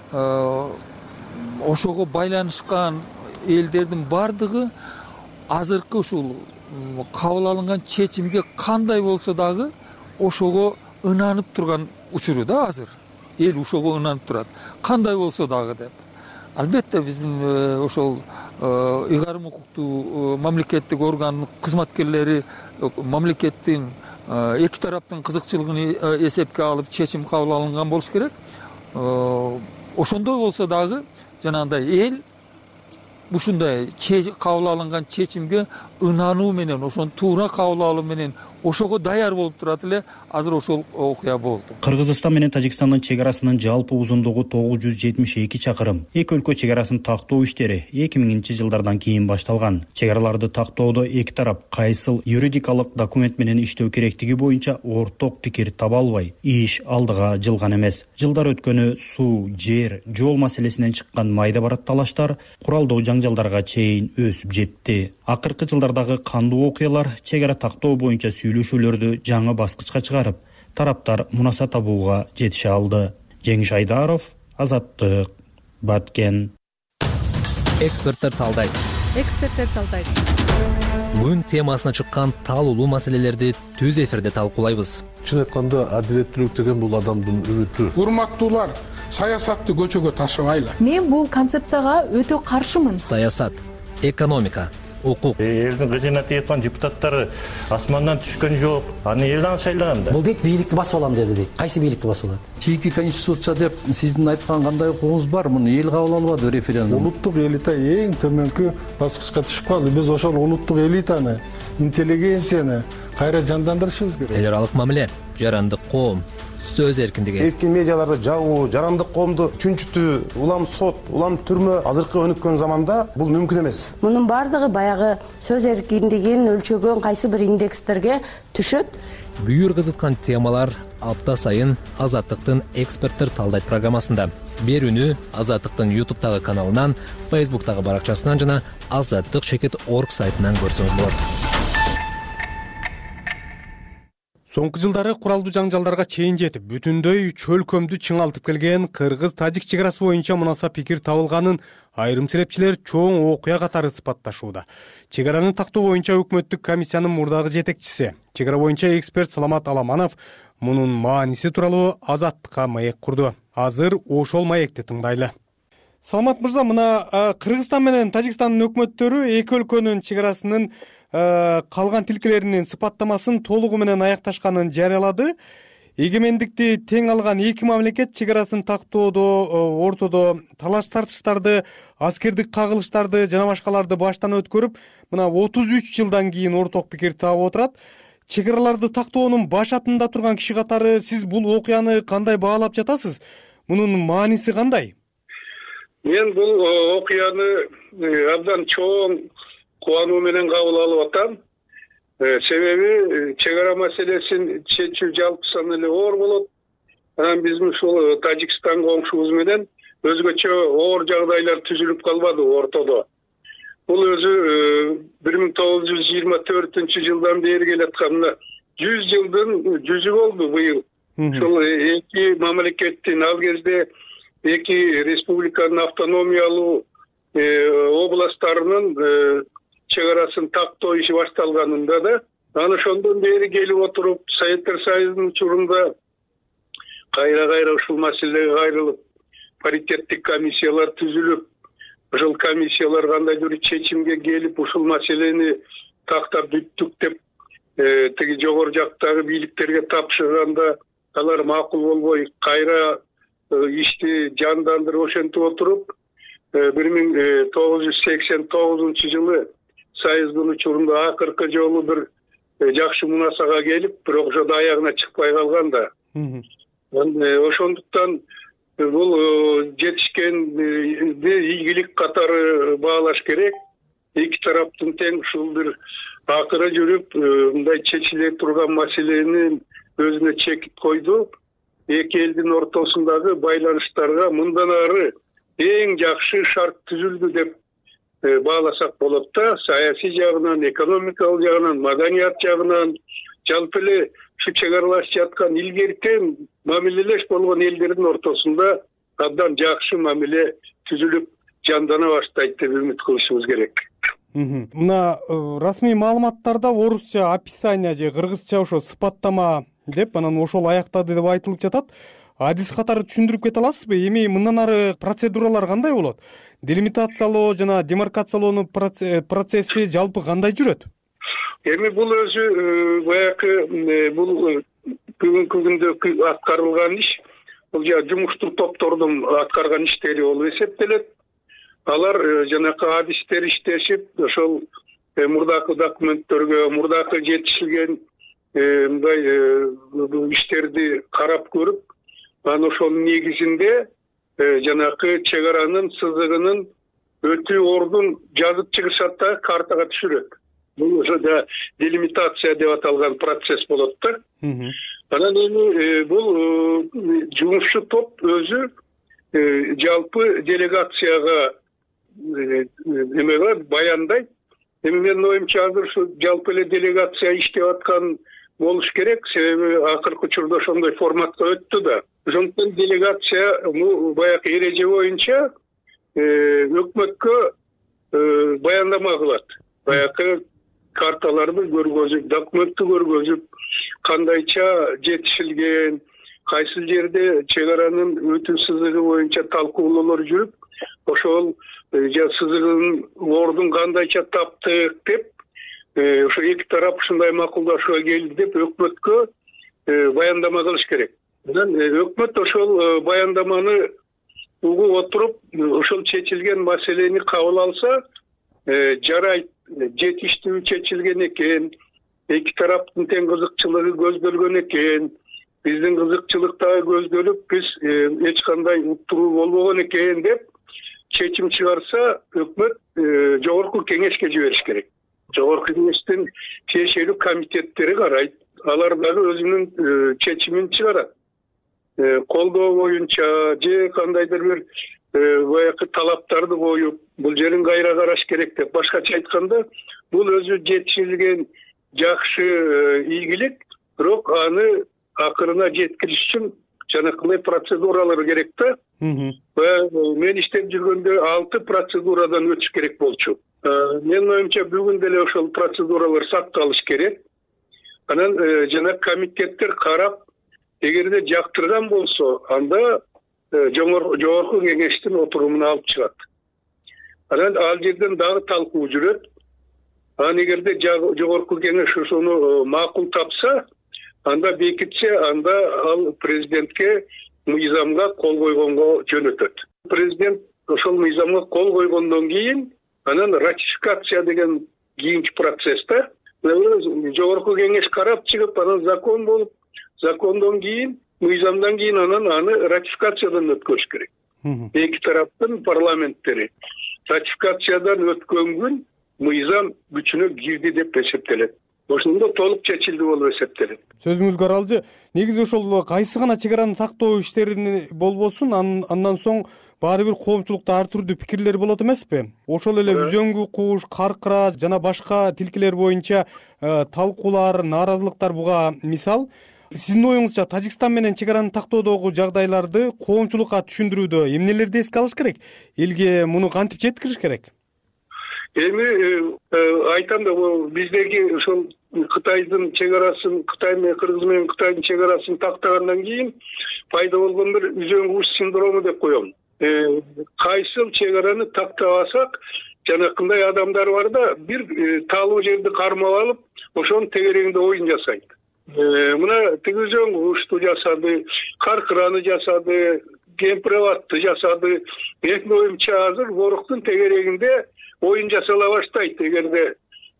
ошого байланышкан элдердин бардыгы азыркы ушул кабыл алынган чечимге кандай болсо дагы ошого ынанып турган учуру да азыр. Эл ошого ынанып турат. Кандай болсо дагы деп. Албетте биздин ошол ыйгарым укуктуу мамлекеттик органдын кызматкерлери мамлекеттин эки тараптын кызыкчылыгын эсепке алып чечим кабыл алынган болуш керек. Ошондой болсо дагы жанагындай эл ушундай кабыл алынган чечимге ынануу менен, ошону туура кабыл алуу менен ошого даяр болуп турат эле азыр ошол окуя болду. Кыргызстан менен Тажикстандын чегарасынын жалпы узундугу 972 чакырым. Эки өлкө чегарасын тактоо иштери 2000 жылдардан кийин башталган. Чегараларды тактоодо эки тарап кайсыл юридикалык документ менен иштөө керектиги боюнча орток пикир таба албай, иш алдыга жылган эмес. Жылдар өткөнү суу, жер, жол маселесинен чыккан майда барат талаштар куралдуу жаңжалдарга чейин өсүп жетти. Акыркы жылдардагы кандуу окуялар чегара тактоо боюнча сүйлөшүүлөрдү жаңы баскычка чыгарып, тараптар мунаса табууга жетише алды. Жеңиш Айдаров, Азаттык, Баткен. Эксперттер талдайт. Күн темасына чыккан таалуулуу маселелерди түз эфирде талкуулайбыз. Чын айтканда адилеттүүлүк деген бул адамдын үмүтү. Урматтуулар, саясатты көчөгө ташыбайлы. Мен бул концепцияга өтө каршымын. Саясат, экономика, укук. Элдин кызына тияткан депутаттары асмандан түшкөн жок. Аны элден шайлаган да. Бул дейт бийликти басып алам деди дейт. Кайсы бийликти басып алат? Чийки конституция деп сиздин айткан кандай укугуңуз бар? Муну эл кабыл албады референдум. Улуттук элита эң төмөнкү баскычка түшүп калды. Биз ошол улуттук элитаны, интеллигенцияны кайра жандандырышыбыз керек. Эл аралык мамиле, жарандык коом, сөз эркиндиги. Эркин медиаларды жабуу, жарандык коомду чүнчүтүү, улам сот, улам түрмө азыркы өнүккөн заманда бул мүмкүн эмес. Мунун бардыгы баягы сөз эркиндигин өлчөгөн кайсы бир индекстерге түшөт. Бүйүр кызыткан темалар апта сайын Азаттыктын эксперттер талдайт программасында. Берүүнү Азаттыктын YouTube'тагы каналынан, Facebook'тагы баракчасынан жана azattik.org сайтынан көрсөңүз болот. Соңку жылдары куралдуу жаңжалдарга чейин жетип, бүтүндөй чөлкөмдү чыңалтып келген кыргыз-тажик чегарасы боюнча мунаса пикир табылганын айрым серепчилер чоң окуя катары сыпатташууда. Чегараны тактоо боюнча өкмөттүк комиссиянын мурдагы жетекчиси, чегара боюнча эксперт Саламат Аламанов мунун мааниси тууралуу Азаттыкка маек курду. Азыр ошол маекти тыңдайлы. Саламат мырза, мына Кыргызстан менен Тажикстандын өкмөттөрү эки өлкөнүн чегарасынын калган тилкелеринин сыпаттамасын толугу менен аякташканын жарыялады. эгемендикти тең алган эки мамлекет чек арасын тактоодо ортодо талаш тартыштарды, аскердик кагылыштарды жана башкаларды баштан өткөрүп, мына 33 жылдан кийин орток пикир таап отурат. Чек араларды тактоонун баш атында турган киши катары сиз бул окуяны кандай баалап жатасыз? Мунун мааниси кандай? Мен бул окуяны абдан чоң кубануу менен кабыл алып атам. Себеби чек ара маселесин чечүү жалпысынан эле оор болот. Анан биздин ушул Тажикстан коңшубуз менен өзгөчө оор жагдайлар түзүлүп калбады ортодо. Бул өзү 1924 жылдан бери келаткан 100 жылдын жүзү болду быйыл. Ушул эки мамлекеттин ал кезде эки республиканын автономиялуу областтарынын чек арасын тактоо иши башталганында да, аны ошондон бери келип отуруп, Советтер Союзунун учурунда кайра ушул маселеге кайрылып, паритеттик комиссиялар түзүлүп, ушул комиссиялар кандайдыр бир чечимге келип, ушул маселени тактап бүттүк деп тиги жогору жактагы бийликтерге тапшырганда, алар макул болбой, кайра ишти жандандырып ошентип отуруп, 1989 жылы Союздун учурунда акыркы жолу бир жакшы мунасага келип, бирок ошодо аягына чыкпай калган да. Ошондуктан бул жетишкенди ийгилик катары баалаш керек. Эки тараптын тең ушул бир акыры жүрүп, мындай чечиле турган маселени өзүнө чекит койду. Эки элдин ортосундагы байланыштарга мындан ары эң жакшы шарт түзүлдү деп бааласак болот да. Саясий жагынан, экономикалык жагынан, маданият жагынан, жалпы эле ушу чек аралашып жаткан илгертен мамилелеш болгон элдердин ортосунда абдан жакшы мамиле түзүлүп жандана баштайт деп үмүт кылышыбыз керек. Мына расмий маалыматтарда орусча описание же кыргызча ошо сыпаттама деп анан ошол аяктады деп айтылып жатат. Адис катары түшүндүрүп кете аласызбы? Эми мындан ары процедуралар кандай болот? Делимитациялоо жана демаркациялоонун процесси жалпы кандай жүрөт? Эми бул өзү баягы бул бүгүнкү күндө аткарылган иш, бул жумуштук топтордун аткарган иштери болуп эсептелет. Алар жанакы адистер иштешип, ошол мурдакы документтерге, мурдакы жетишилген мындай иштерди карап көрүп, анан ошонун негизинде жанакы чек аранын сызыгынын өтүү ордун жазып чыгышат да картага түшүрөт. Бул ошо делимитация деп аталган процесс болот да. Анан эми бул жумушчу топ өзү жалпы делегацияга баяндайт. Эми менин оюмча азыр ушу жалпы эле делегация иштеп аткан болуш керек, себеби акыркы учурда ошондой форматка өттү да. Ошондуктан делегация баягы эреже боюнча өкмөткө баяндама кылат. Баягы карталарды көргөзүп, документти көргөзүп, кандайча жетишилген, кайсы жерде чек аранын өтүү сызыгы боюнча талкуулоолор жүрүп, ошол сызыгынын ордун кандайча таптык деп, ошо эки тарап ушундай макулдашууга келди деп өкмөткө баяндама кылыш керек. Анан өкмөт ошол баяндаманы угуп отуруп, ошол чечилген маселени кабыл алса, жарайт, жетиштүү чечилген экен, эки тараптын тең кызыкчылыгы көздөлгөн экен, биздин кызыкчылык дагы көздөлүп, биз эч кандай уттуруу болбогон экен деп чечим чыгарса, өкмөт жогорку кеңешке жибериш керек. Жогорку кеңештин тиешелүү комитеттери карайт, алар дагы өзүнүн чечимин чыгарат. Колдоо боюнча же кандайдыр бир баягы талаптарды коюп, бул жерин кайра караш керек деп. Башкача айтканда, бул өзү жетишилген жакшы ийгилик, бирок аны акырына жеткириш үчүн жанакындай процедуралар керек да. Мен иштеп жүргөндө 6 процедурадан өтүш керек болчу. Менин оюмча бүгүн деле ошол процедуралар сакталыш керек. Анан жана комитеттер карап, эгерде жактырган болсо, анда жогорку кеңештин отурумуна алып чыгат. Анан ал жерден дагы талкуу жүрөт. Анан эгерде жогорку кеңеш ошону макул тапса, анда бекитсе, анда ал президентке мыйзамга кол койгонго жөнөтөт. Президент ошол мыйзамга кол койгондон кийин анан ратификация деген кийинки процесста жогорку кеңеш карап чыгып, анан закон болуп, закондон кийин, мыйзамдан кийин анан аны ратификациядан өткөрүш керек. Эки тараптын парламенттери ратификациядан өткөн күн мыйзам күчүнө кирди деп эсептелет. Ошондо толук чечилди болуп эсептелет. Сөзүңүзгө аралжы, негизи ошол кайсы гана чек араны тактоо иштерин болбосун, андан соң баары бир коомчулукта ар түрдүү пикирлер болот эмеспи? Ошол эле үзөңгү куш, каркыра жана башка тилкелер боюнча талкуулар, нааразылыктар буга мисал. Сиздин оюңузча Тажикстан менен чек араны тактоодогу жагдайларды коомчулукка түшүндүрүүдө эмнелерди эске алыш керек? Элге муну кантип жеткириш керек? Эми айтам да, биздеги ошол Кытайдын чек арасын, Кытай менен Кыргыз менен Кытайдын чек арасын тактагандан кийин пайда болгон бир үзөң куш синдрому деп коем. Кайсыл чек араны тактабасак, жанакындай адамдар бар да, бир талуу жерди кармап алып, ошонун тегерегинде оюн жасайт. Мына тиги үзөң кушту жасады, каркыраны жасады, кемпирабатты жасады. Менин оюмча азыр воруктун тегерегинде оюн жасала баштайт. Эгерде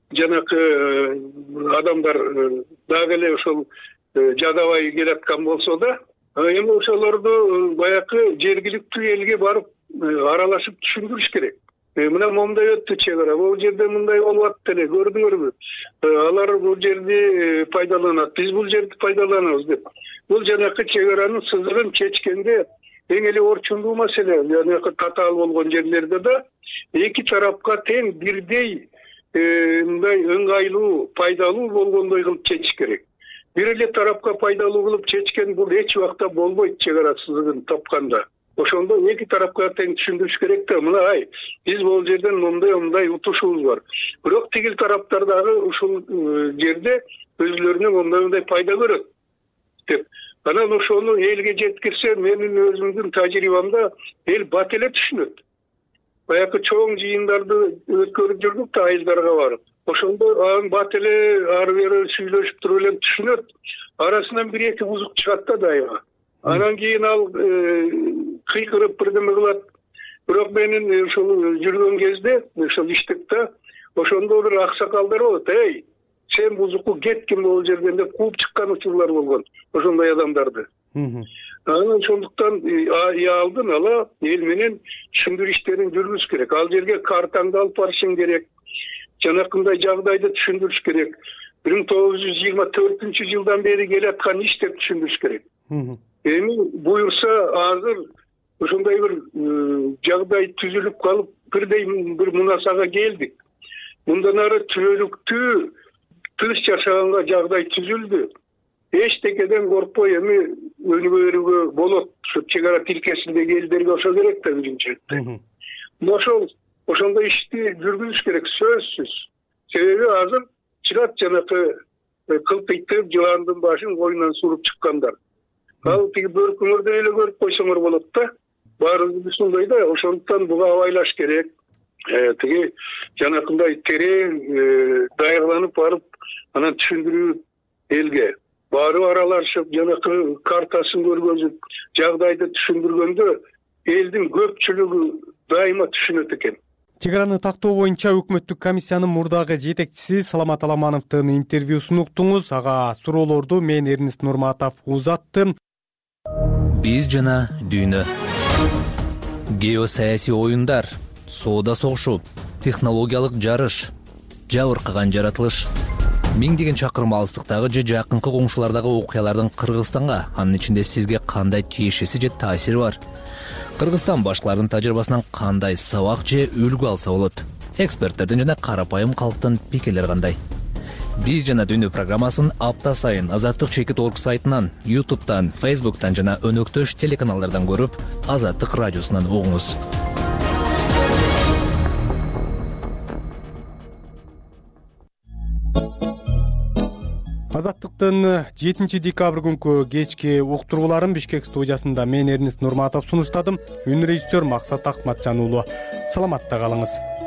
жанакы адамдар дагы эле ошол жадабай келаткан болсо да, эми ошолорду баягы жергиликтүү элге барып аралашып түшүндүрүш керек. Мына момундай өттү чек ара, бул жерде мындай болуп атты эле, көрдүңөрбү? Алар бул жерди пайдаланат, биз бул жерди пайдаланабыз деп. Бул жанакы чек аранын сызыгын чечкенде эң эле орчундуу маселе, жанакы татаал болгон жерлерде да эки тарапка тең бирдей мындай ыңгайлуу, пайдалуу болгондой кылып чечиш керек. Бир эле тарапка пайдалуу кылып чечкен бул эч убакта болбойт чек ара сызыгын тапканда. Ошондо эки тарапка тең түшүндүрүш керек да, мына биз бул жерден мындай утушубуз бар. Бирок тигил тараптар дагы ушул жерде өзүлөрүнүн мындай пайда көрөт деп. Анан ошону элге жеткирсе, менин өзүмдүн тажрыйбамда эл бат эле түшүнөт. Баягы чоң жыйындарды өткөрүп жүрдүк да айылдарга барып. Ошондо анын бат эле ары бери сүйлөшүп туруп эле түшүнөт. Арасынан бир эки бузук чыгат да дайыма. Анан кийин ал кыйкырып бирдеме кылат. Бирок менин ошол жүргөн кезде, ошол иштикте, ошондо бир аксакалдар болот. Эй, сен бузукку кеткин бул жерден деп кууп чыккан учурлар болгон. Ошондой адамдарды. Анан ошондуктан алдын ала эл менен түшүндүрүү иштерин жүргүзүш керек. Ал жерге картаңды алып барышың керек. Жанакындай жагдайды түшүндүрүш керек. 1924-жылдан бери келаткан иш деп түшүндүрүш керек. Эми буюрса азыр ошондой бир жагдай түзүлүп калып, бир мунасага келдик. Мындан ары түбөлүктүү тыныч жашаганга жагдай түзүлдү. Эчтекеден коркпой эми өнүгө берүүгө болот. Ушу чек ара тилкесиндеги элдерге ошо керек да биринчи. Ошондой ишти жүргүзүш керек, сөзсүз. Себеби азыр чыгат жанакы кылтыйтып жыландын башын койунан суруп чыккандар. Ал тиги бөркүңөрдөн эле көрүп койсоңор болот да. Баарыбыз ушундай да, ошондуктан буга абайлаш керек. Тиги жанакындай терең даярданып барып, анан түшүндүрүү элге баары аралашып, жанакы картасын көргөзүп, жагдайды түшүндүргөндө элдин көпчүлүгү дайыма түшүнөт экен. Чек араны тактоо боюнча өкмөттүк комиссиянын мурдагы жетекчиси Саламат Аламановдун интервьюсун уктуңуз. Ага суроолорду мен Эрнест Нурматов узаттым. Биз жана дүйнө. Геосаясий оюндар, соода согушу, технологиялык жарыш, жабыркаган жаратылыш. Миңдеген чакырым алыстыктагы же жакынкы коңшулардагы окуялардын Кыргызстанга, анын ичинде сизге кандай тиешеси же таасири бар? Кыргызстан башкалардын тажрыйбасынан кандай сабак же үлгү алса болот? Эксперттердин жана карапайым калктын пикирлери кандай? Биз жана дүйнө программасын апта сайын Азаттык Чекит.org сайтынан, YouTube'дан, Facebook'тан жана өнөктөш телеканалдардан көрүп, Азаттык радиосунан угуңуз. Азаттыктын 7 декабрь күнкү кечки уктурууларын Бишкек студиясында мен Эрнест Нурматов сунуштадым. Үн режиссер Максат Акматжан уулу. Саламатта калыңыз.